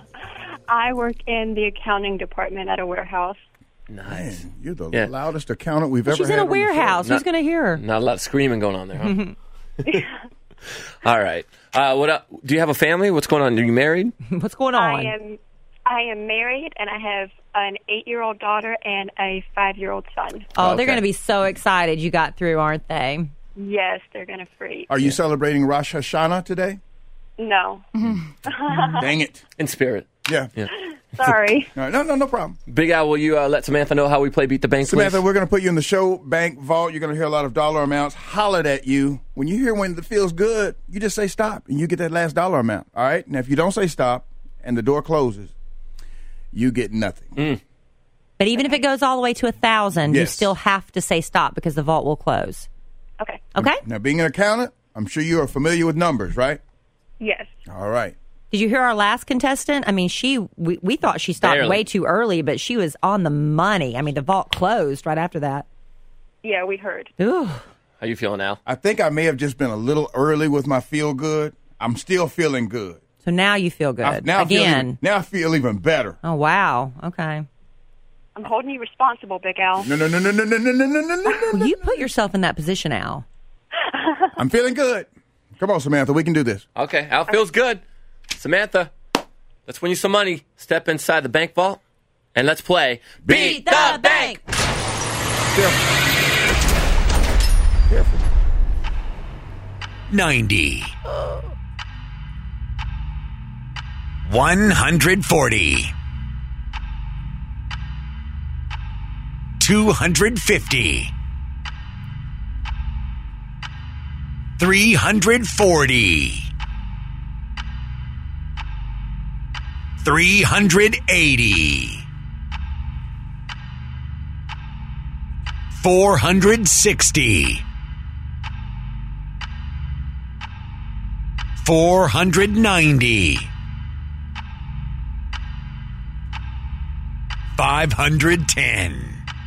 I work in the accounting department at a warehouse. Nice. Man, you're the Yeah. loudest accountant we've Well, ever she's had. in a on the show. warehouse. Who's Not- going to hear her? Not a lot of screaming going on there, huh? All right. Uh, what up? Do you have a family? What's going on? Are you married? What's going on? I am I am married and I have an eight-year-old daughter and a five-year-old son. Oh, Okay. they're going to be so excited you got through, aren't they? Yes, they're going to freak. Are you celebrating Rosh Hashanah today? No. Dang it. In spirit. Yeah. Yeah. Sorry. No, no, no, no problem. Big Al, will you uh, let Samantha know how we play Beat the Bank, Samantha, please? we're going to put you in the show bank vault. You're going to hear a lot of dollar amounts hollered at you. When you hear when it feels good, you just say stop, and you get that last dollar amount. All right? Now, if you don't say stop and the door closes, you get nothing. Mm. But even if it goes all the way to a thousand, you Yes. still have to say stop because the vault will close. Okay. Okay? Now, being an accountant, I'm sure you are familiar with numbers, right? Yes. All right. Did you hear our last contestant? I mean, she we, we thought she stopped Barely. way too early, but she was on the money. I mean, the vault closed right after that. Yeah, we heard. Ooh. How you feeling, Al? I think I may have just been a little early with my feel good. I'm still feeling good. So now you feel good. I, now I feel Again. even, now I feel even better. Oh, wow. Okay. I'm holding you responsible, Big Al. No, no, no, no, no, no, no, no, no, no, no. Well, you put yourself in that position, Al. I'm feeling good. Come on, Samantha, we can do this. Okay, Al feels good. Samantha, let's win you some money. Step inside the bank vault, and let's play Beat the Bank! Careful. Careful. ninety. one hundred forty. two hundred fifty. three hundred forty. three hundred eighty. four hundred sixty. four hundred ninety. five hundred ten.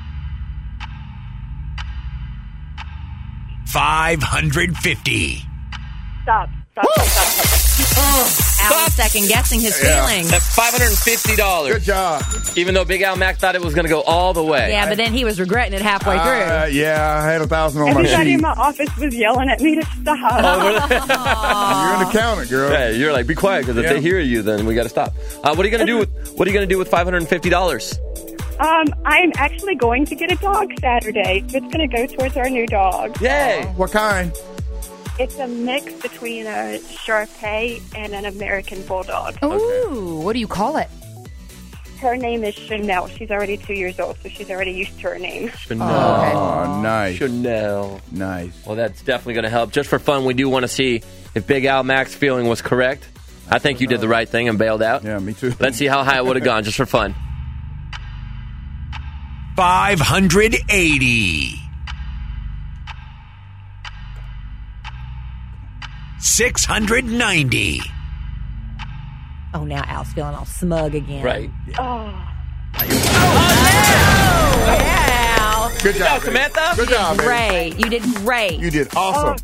five hundred fifty. Stop. Stop. Stop. Stop. Stop. Al second guessing his Yeah. feelings. That's five hundred fifty dollars. Good job. Even though Big Al Mac thought it was going to go all the way. Yeah, but then he was regretting it halfway through. Uh, yeah, I had a thousand on my Everybody sheet. in my office was yelling at me to stop. You're an accountant, girl. Hey, you're like, be quiet, because if Yeah. they hear you, then we got to stop. Uh, what are you going to do with What are you going to do with five hundred fifty dollars? Um, I'm actually going to get a dog Saturday. So it's going to go towards our new dog. Yay! What kind? It's a mix between a Shar-Pei and an American Bulldog. Ooh, what do you call it? Her name is Chanel. She's already two years old, so she's already used to her name. Chanel. Oh, nice. Chanel. Nice. Well, that's definitely going to help. Just for fun, we do want to see if Big Al Mac's feeling was correct. I think you did the right thing and bailed out. Yeah, me too. Let's see how high it would have gone, just for fun. five hundred eighty. six hundred ninety. Oh, now Al's feeling all smug again. Right. Oh. Yeah, Al. Good job, Samantha. Good job, baby. Great. You did great. You did awesome.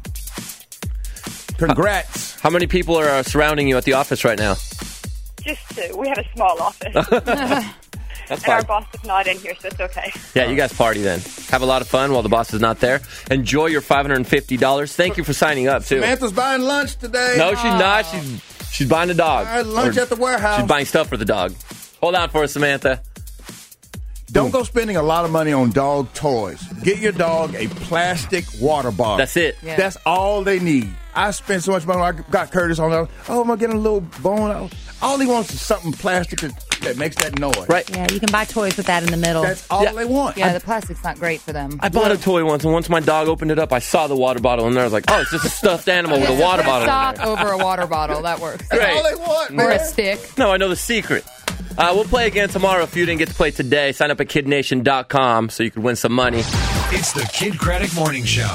Congrats. How many people are uh, surrounding you at the office right now? Just two. We have a small office. That's And our fine. boss is not in here, so it's okay. Yeah, you guys party then. Have a lot of fun while the boss is not there. Enjoy your five hundred fifty dollars. Thank you for signing up, too. Samantha's buying lunch today. No, she's not. She's she's buying a dog. All right, lunch Or at the warehouse. She's buying stuff for the dog. Hold on for us, Samantha. Don't go spending a lot of money on dog toys. Get your dog a plastic water bottle. That's it. Yeah. That's all they need. I spent so much money. I got Curtis on that. Oh, I'm going to get a little bone. All he wants is something plastic that, that makes that noise. Right. Yeah, you can buy toys with that in the middle. That's all Yeah. they want. Yeah, the plastic's not great for them. I bought a toy once, and once my dog opened it up, I saw the water bottle in there. I was like, oh, it's just a stuffed animal with a water bottle in Sock there. over a water bottle. That works. That's Great. all they want, man. Or a stick. No, I know the secret. Uh, we'll play again tomorrow if you didn't get to play today. Sign up at kid nation dot com so you could win some money. It's the Kid Craddock Morning Show.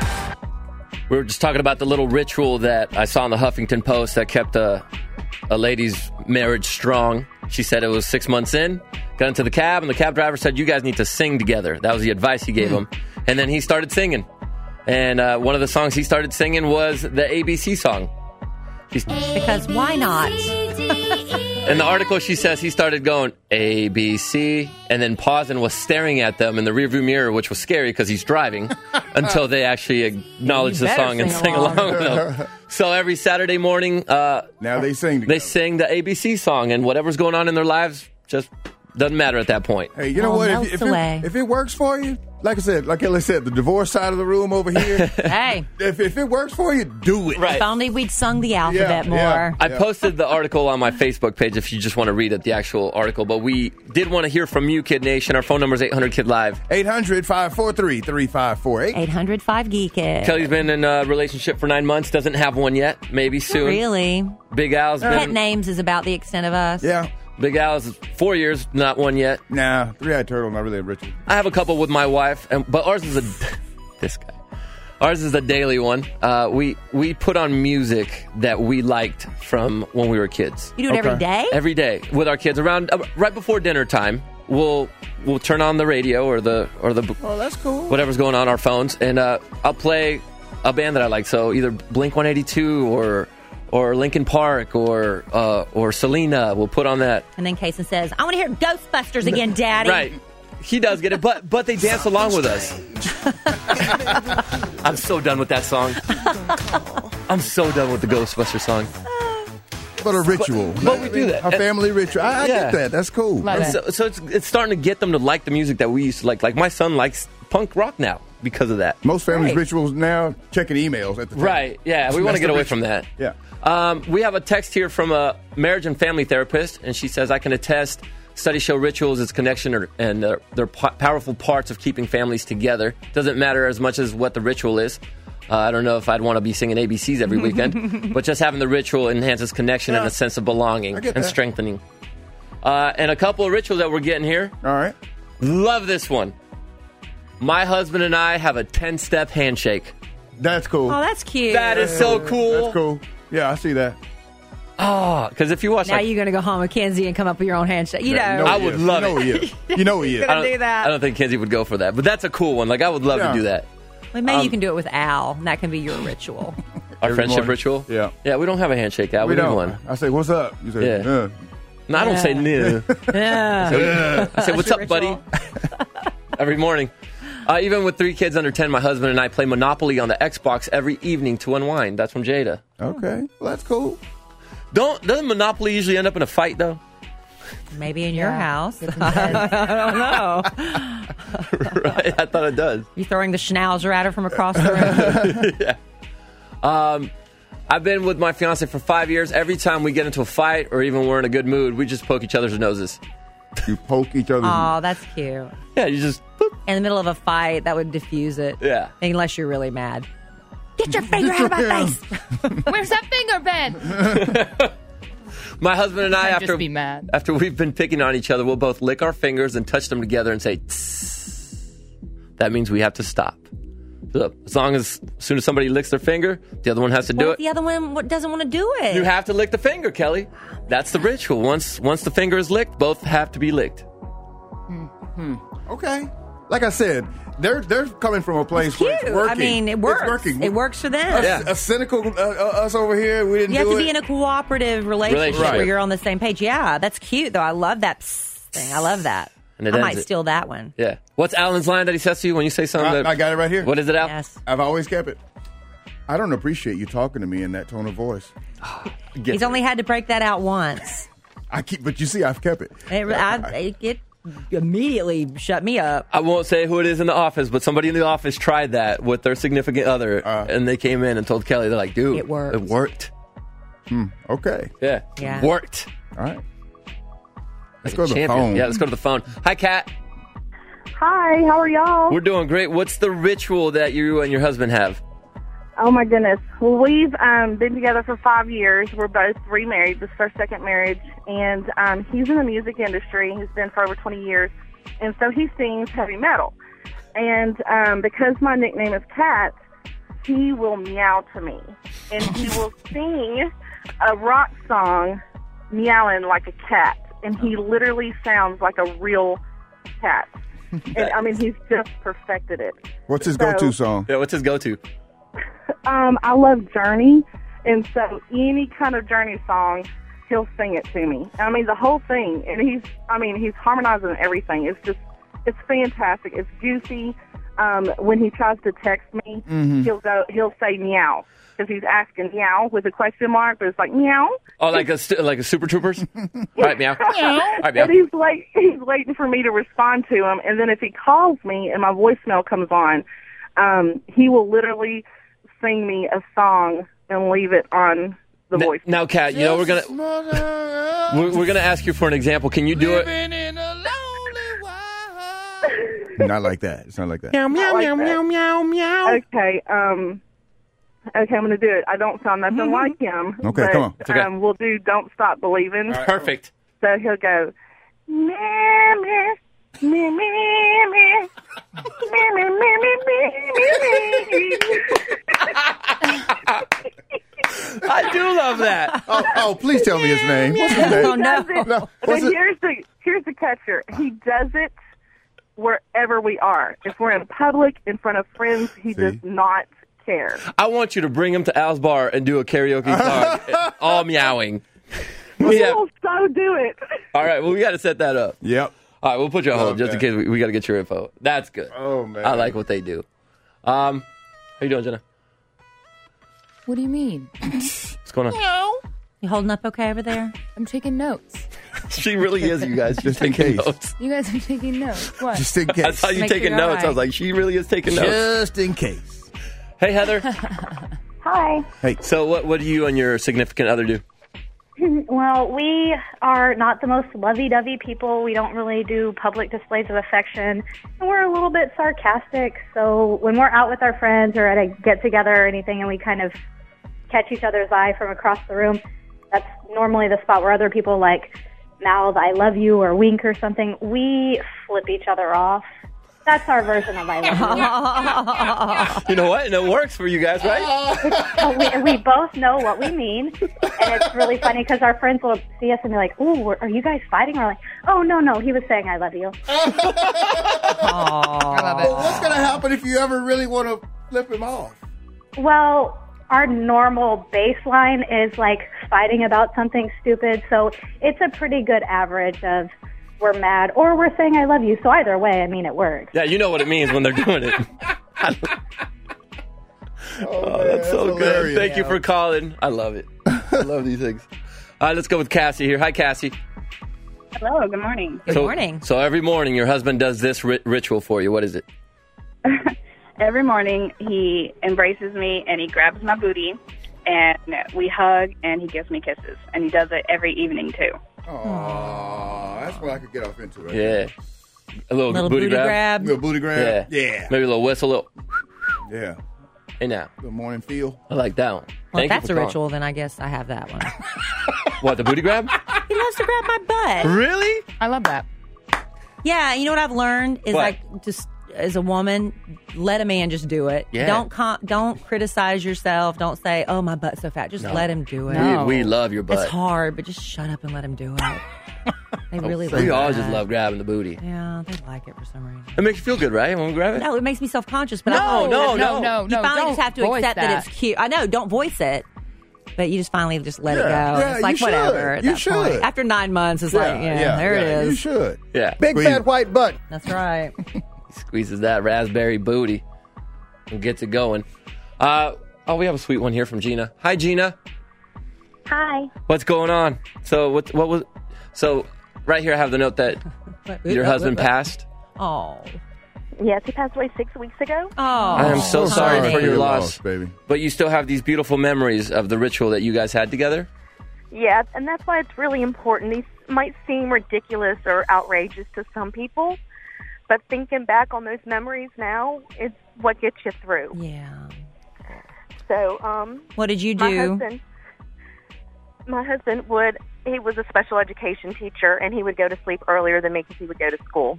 We were just talking about the little ritual that I saw in the Huffington Post that kept a, a lady's marriage strong. She said it was six months in, got into the cab, and the cab driver said, you guys need to sing together. That was the advice he gave him. And then he started singing. And uh, one of the songs he started singing was the A B C song. He's, because why not? in the article, she says he started going A, B, C, and then paused and was staring at them in the rearview mirror, which was scary because he's driving, until they actually acknowledge You the better song and sing sing along. along with them. So every Saturday morning, uh, Now they sing together. they sing the A B C song, and whatever's going on in their lives just doesn't matter at that point. Hey, you know Oh, what? melts If, if, away. it, if it works for you, like I said, like Ellie said, the divorce side of the room over here. Hey, if, if it works for you, do it. Right. if only we'd sung the alphabet Yeah, more. yeah. I posted the article on my Facebook page if you just want to read it, the actual article. But we did want to hear from you, Kid Nation. Our phone number is eight hundred Kid Live. eight hundred, five four three, three five four eight. eight hundred five geek it. Kelly's been in a relationship for nine months, doesn't have one yet. Maybe soon. Really? Big Al's Pet been. names is about the extent of us. Yeah. Big Al's four years, not one yet. Nah, three-eyed turtle, not really a ritual. I have a couple with my wife, and but ours is a this guy. Ours is a daily one. Uh, we we put on music that we liked from when we were kids. You do it every day? Every day with our kids around uh, right before dinner time. We'll we'll turn on the radio or the or the Oh, that's cool. whatever's going on our phones, and uh, I'll play a band that I like. So either Blink one eighty-two or or Linkin Park or uh, or Selena. We'll put on that. And then Kason says, I want to hear Ghostbusters again, Daddy. Right. He does get it, but but they dance along with us. I'm so done with that song. I'm so done with the Ghostbusters song. But a ritual. But, but we do that. A family ritual. I, I Yeah. get that. That's cool. And so, so it's it's starting to get them to like the music that we used to like. Like my son likes punk rock now because of that. Most families' Right. rituals now checking emails at the time. Right. Yeah. We want That's to get the away ritual. from that. Yeah. Um, we have a text here from a marriage and family therapist, and she says, I can attest studies show rituals is connection or, and uh, they're po- powerful parts of keeping families together. Doesn't matter as much as what the ritual is. Uh, I don't know if I'd want to be singing A B Cs every weekend, but just having the ritual enhances connection Yeah. and a sense of belonging I get and that. strengthening. Uh, and a couple of rituals that we're getting here. All right. Love this one. My husband and I have a ten-step handshake. That's cool. Oh, that's cute. That is so cool. That's cool. Yeah, I see that. Oh, because if you watch, Now like, you're going to go home with Kenzie and come up with your own handshake. You know. Yeah, I would is. love you know it. He is. You know he is. He's gonna I don't, do that. I don't think Kenzie would go for that, but that's a cool one. Like I would love Yeah. to do that. Well, maybe Um, you can do it with Al, and that can be your ritual. Our Every friendship morning. ritual. Yeah. Yeah, we don't have a handshake out. We, We need don't. one. I say, what's up? You say, Yeah. uh. No, I don't say no. Yeah. I say, what's That's up, your buddy? ritual. Every morning. Uh, even with three kids under ten, my husband and I play Monopoly on the Xbox every evening to unwind. That's from Jada. Okay. Well, that's cool. Don't doesn't Monopoly usually end up in a fight though? Maybe in your Yeah. house. I don't know. Right? I thought it does. You throwing the schnauzer at her from across the room? Yeah. Um, I've been with my fiance for five years. Every time we get into a fight or even we're in a good mood, we just poke each other's noses. You poke each other. Oh, that's cute. Yeah, you just boop. In the middle of a fight, that would diffuse it. Yeah. Unless you're really mad. Get your finger out of my face. Where's that finger been? My husband and I, I'd after just be mad. after we've been picking on each other, we'll both lick our fingers and touch them together and say, "Tss." That means we have to stop. So as long as, as soon as somebody licks their finger, the other one has to do What it. if the other one w- doesn't want to do it? You have to lick the finger, Kelly. That's the ritual. Once once the finger is licked, both have to be licked. Okay. Like I said, they're they're coming from a place Cute. where it's working. I mean, it works. It's working. It works for them. Us, Yeah. A cynical uh, uh, us over here, we didn't You have do to it. be in a cooperative relationship Relationship. where you're on the same page. Yeah, that's cute, though. I love that psst thing. I love that. And it I ends might it. steal that one. Yeah. What's Alan's line that he says to you when you say something? I, that, I got it right here. What is it, Al? Yes. I've always kept it. I don't appreciate you talking to me in that tone of voice. Get He's it. only had to break that out once. I keep, but you see, I've kept it. It, I, it immediately shut me up. I won't say who it is in the office, but somebody in the office tried that with their significant other, Uh. and they came in and told Kelly, they're like, dude, It worked. It worked. Hmm. Okay. Yeah. Yeah. Worked. All right. Let's Like go a to the champion. phone. Yeah, let's go to the phone. Hi, Kat. Hi, how are y'all? We're doing great. What's the ritual that you and your husband have? Oh my goodness. Well, we've um, been together for five years. We're both remarried. This is our second marriage, and um, he's in the music industry. He's been for over twenty years, and so he sings heavy metal. And um, because my nickname is Cat, he will meow to me, and he will sing a rock song meowing like a cat, and he literally sounds like a real cat. And I mean, he's just perfected it. What's his So- go-to song? Yeah, what's his go-to? Um, I love Journey, and so any kind of Journey song, he'll sing it to me. I mean, the whole thing, and he's, I mean, he's harmonizing everything. It's just, it's fantastic. It's juicy. Um, when he tries to text me, Mhm. he'll go, he'll say meow because he's asking meow with a question mark, but it's like meow. Oh, like a st- like a Super Troopers? All right, meow. All right, meow. And he's like, he's waiting for me to respond to him, and then if he calls me and my voicemail comes on, um, he will literally sing me a song and leave it on the N- voice. Now, Kat, you know we're gonna we're, we're gonna ask you for an example. Can you do it? Not like that. It's not like that. Meow, meow, meow, meow, meow, meow. Okay, um, okay, I'm going to do it. I don't sound nothing like him. Okay, but, come on. It's okay. Um, we'll do Don't Stop Believing. Perfect. So he'll go, meow, meow, meow, meow, meow, meow, meow, meow, meow, meow. I do love that. Oh, oh, please tell me his name. What's his name? Oh, no. He does it- No, but what's it? here's the here's the catcher. He does it wherever we are. If we're in public, in front of friends, he See? does not care. I want you to bring him to Al's bar and do a karaoke song, all meowing. We Yeah. will so do it. All right. Well, we got to set that up. Yep. All right, we'll put you on hold just in Okay. case we, we got to get your info. That's good. Oh, man. I like what they do. Um, how you doing, Jenna? What do you mean? What's going on? You holding up okay over there? I'm taking notes. She really is, you guys. She's Just in taking case. notes. You guys are taking notes. What? Just in I case. saw you Make taking sure you're notes. I was all like, she really is taking notes. Just in case. Hey, Heather. Hi, Hi. Hey. So what what do you and your significant other do? Well, we are not the most lovey-dovey people. We don't really do public displays of affection. And we're a little bit sarcastic. So when we're out with our friends or at a get-together or anything and we kind of catch each other's eye from across the room, that's normally the spot where other people like mouth, I love you, or wink or something. We flip each other off. That's our version of I love you. You know what? And it works for you guys, right? we, we both know what we mean, and it's really funny because our friends will see us and be like, "Ooh, are you guys fighting?" Or like, "Oh, no, no, he was saying I love you." I love it. Well, what's going to happen if you ever really want to flip him off? Well, our normal baseline is like fighting about something stupid, so it's a pretty good average of we're mad or we're saying I love you. So either way, I mean, it works. Yeah, you know what it means when they're doing it. oh, Oh, that's, that's so hilarious. good. Thank you for calling. I love it. I love these things. All right, let's go with Cassie here. Hi, Cassie. Hello, good morning. so, So every morning your husband does this ri- ritual for you. What is it? Every morning he embraces me and he grabs my booty and we hug and he gives me kisses. And he does it every evening too. Oh, that's what I could get off into it. Yeah. A little, Little booty, booty grab. grab. Little booty grab. Yeah. Yeah. Maybe a little whistle. Little. Yeah. Hey, now. Good morning feel. I like that one. Well, Thank if that's you a for ritual, then I guess I have that one. calling. What, the booty grab? He loves to grab my butt. Really? I love that. Yeah, you know what I've learned is What? like just as a woman, let a man just do it. Yeah. Don't com- don't criticize yourself. Don't say, "Oh, my butt's so fat." Just No. let him do it. We, we love your butt. It's hard, but just shut up and let him do it. They really love We all that. just love grabbing the booty. Yeah, they like it for some reason. It makes you feel good, right? When we grab it? No, it makes me self conscious. But No, I, no, no, no. You no, finally don't just have to voice accept that. that. It's cute. I know. Don't voice it. But you just finally just let Yeah, it go. yeah, it's like you should. whatever. At You that point. should. After nine months, it's like, yeah, there yeah, it is. You should. Yeah. Big fat white butt. That's right. Squeezes that raspberry booty and gets it going. Uh, oh, we have a sweet one here from Gina. Hi, Gina. Hi. What's going on? So what? What was? So right here, I have the note that your husband passed. Oh. Yes, he passed away six weeks ago. Oh. I am so sorry sorry for for your your loss, loss, baby. But you still have these beautiful memories of the ritual that you guys had together. Yeah, and that's why it's really important. These might seem ridiculous or outrageous to some people, but thinking back on those memories now is what gets you through. Yeah. So, um, What did you my do? husband, my husband would, he was a special education teacher, and he would go to sleep earlier than me because he would go to school.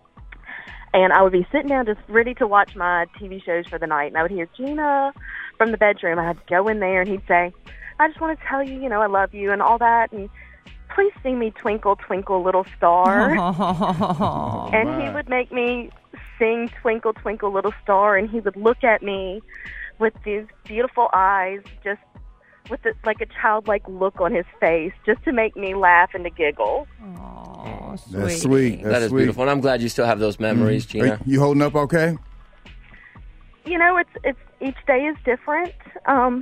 And I would be sitting down just ready to watch my T V shows for the night, and I would hear Gina from the bedroom. I'd go in there, and he'd say, I just want to tell you, you know, I love you and all that, and please sing me Twinkle, Twinkle, Little Star. Oh, and my. he would make me sing Twinkle, Twinkle, Little Star, and he would look at me with these beautiful eyes, just with the, like a childlike look on his face, just to make me laugh and to giggle. Oh, That's sweet. That's That is sweet. beautiful, and I'm glad you still have those memories, Mhm. Gina. Are you holding up okay? You know, it's it's each day is different, um,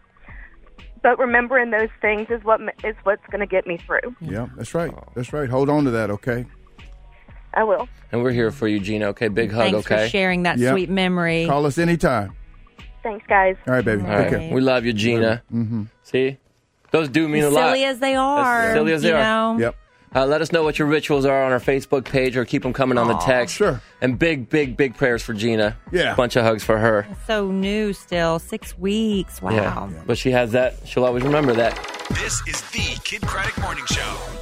but remembering those things is what ma- is what's going to get me through. Yeah, that's right. That's right. Hold on to that, okay? I will. And we're here for you, Gina. Okay, big hug. Thanks okay, for sharing that Yep. sweet memory. Call us anytime. Thanks, guys. All right, baby. All Take right. care. We love you, Gina. Mm-hmm. See, those do mean As a lot. silly as they are. As silly as they you are. know? Yep. Uh, let us know what your rituals are on our Facebook page, or keep them coming on the Aw. text. Sure. And big, big, big prayers for Gina. Yeah. Bunch of hugs for her. So new still. Six weeks. Wow. Yeah. But she has that. She'll always remember that. This is the Kid Craddock Morning Show.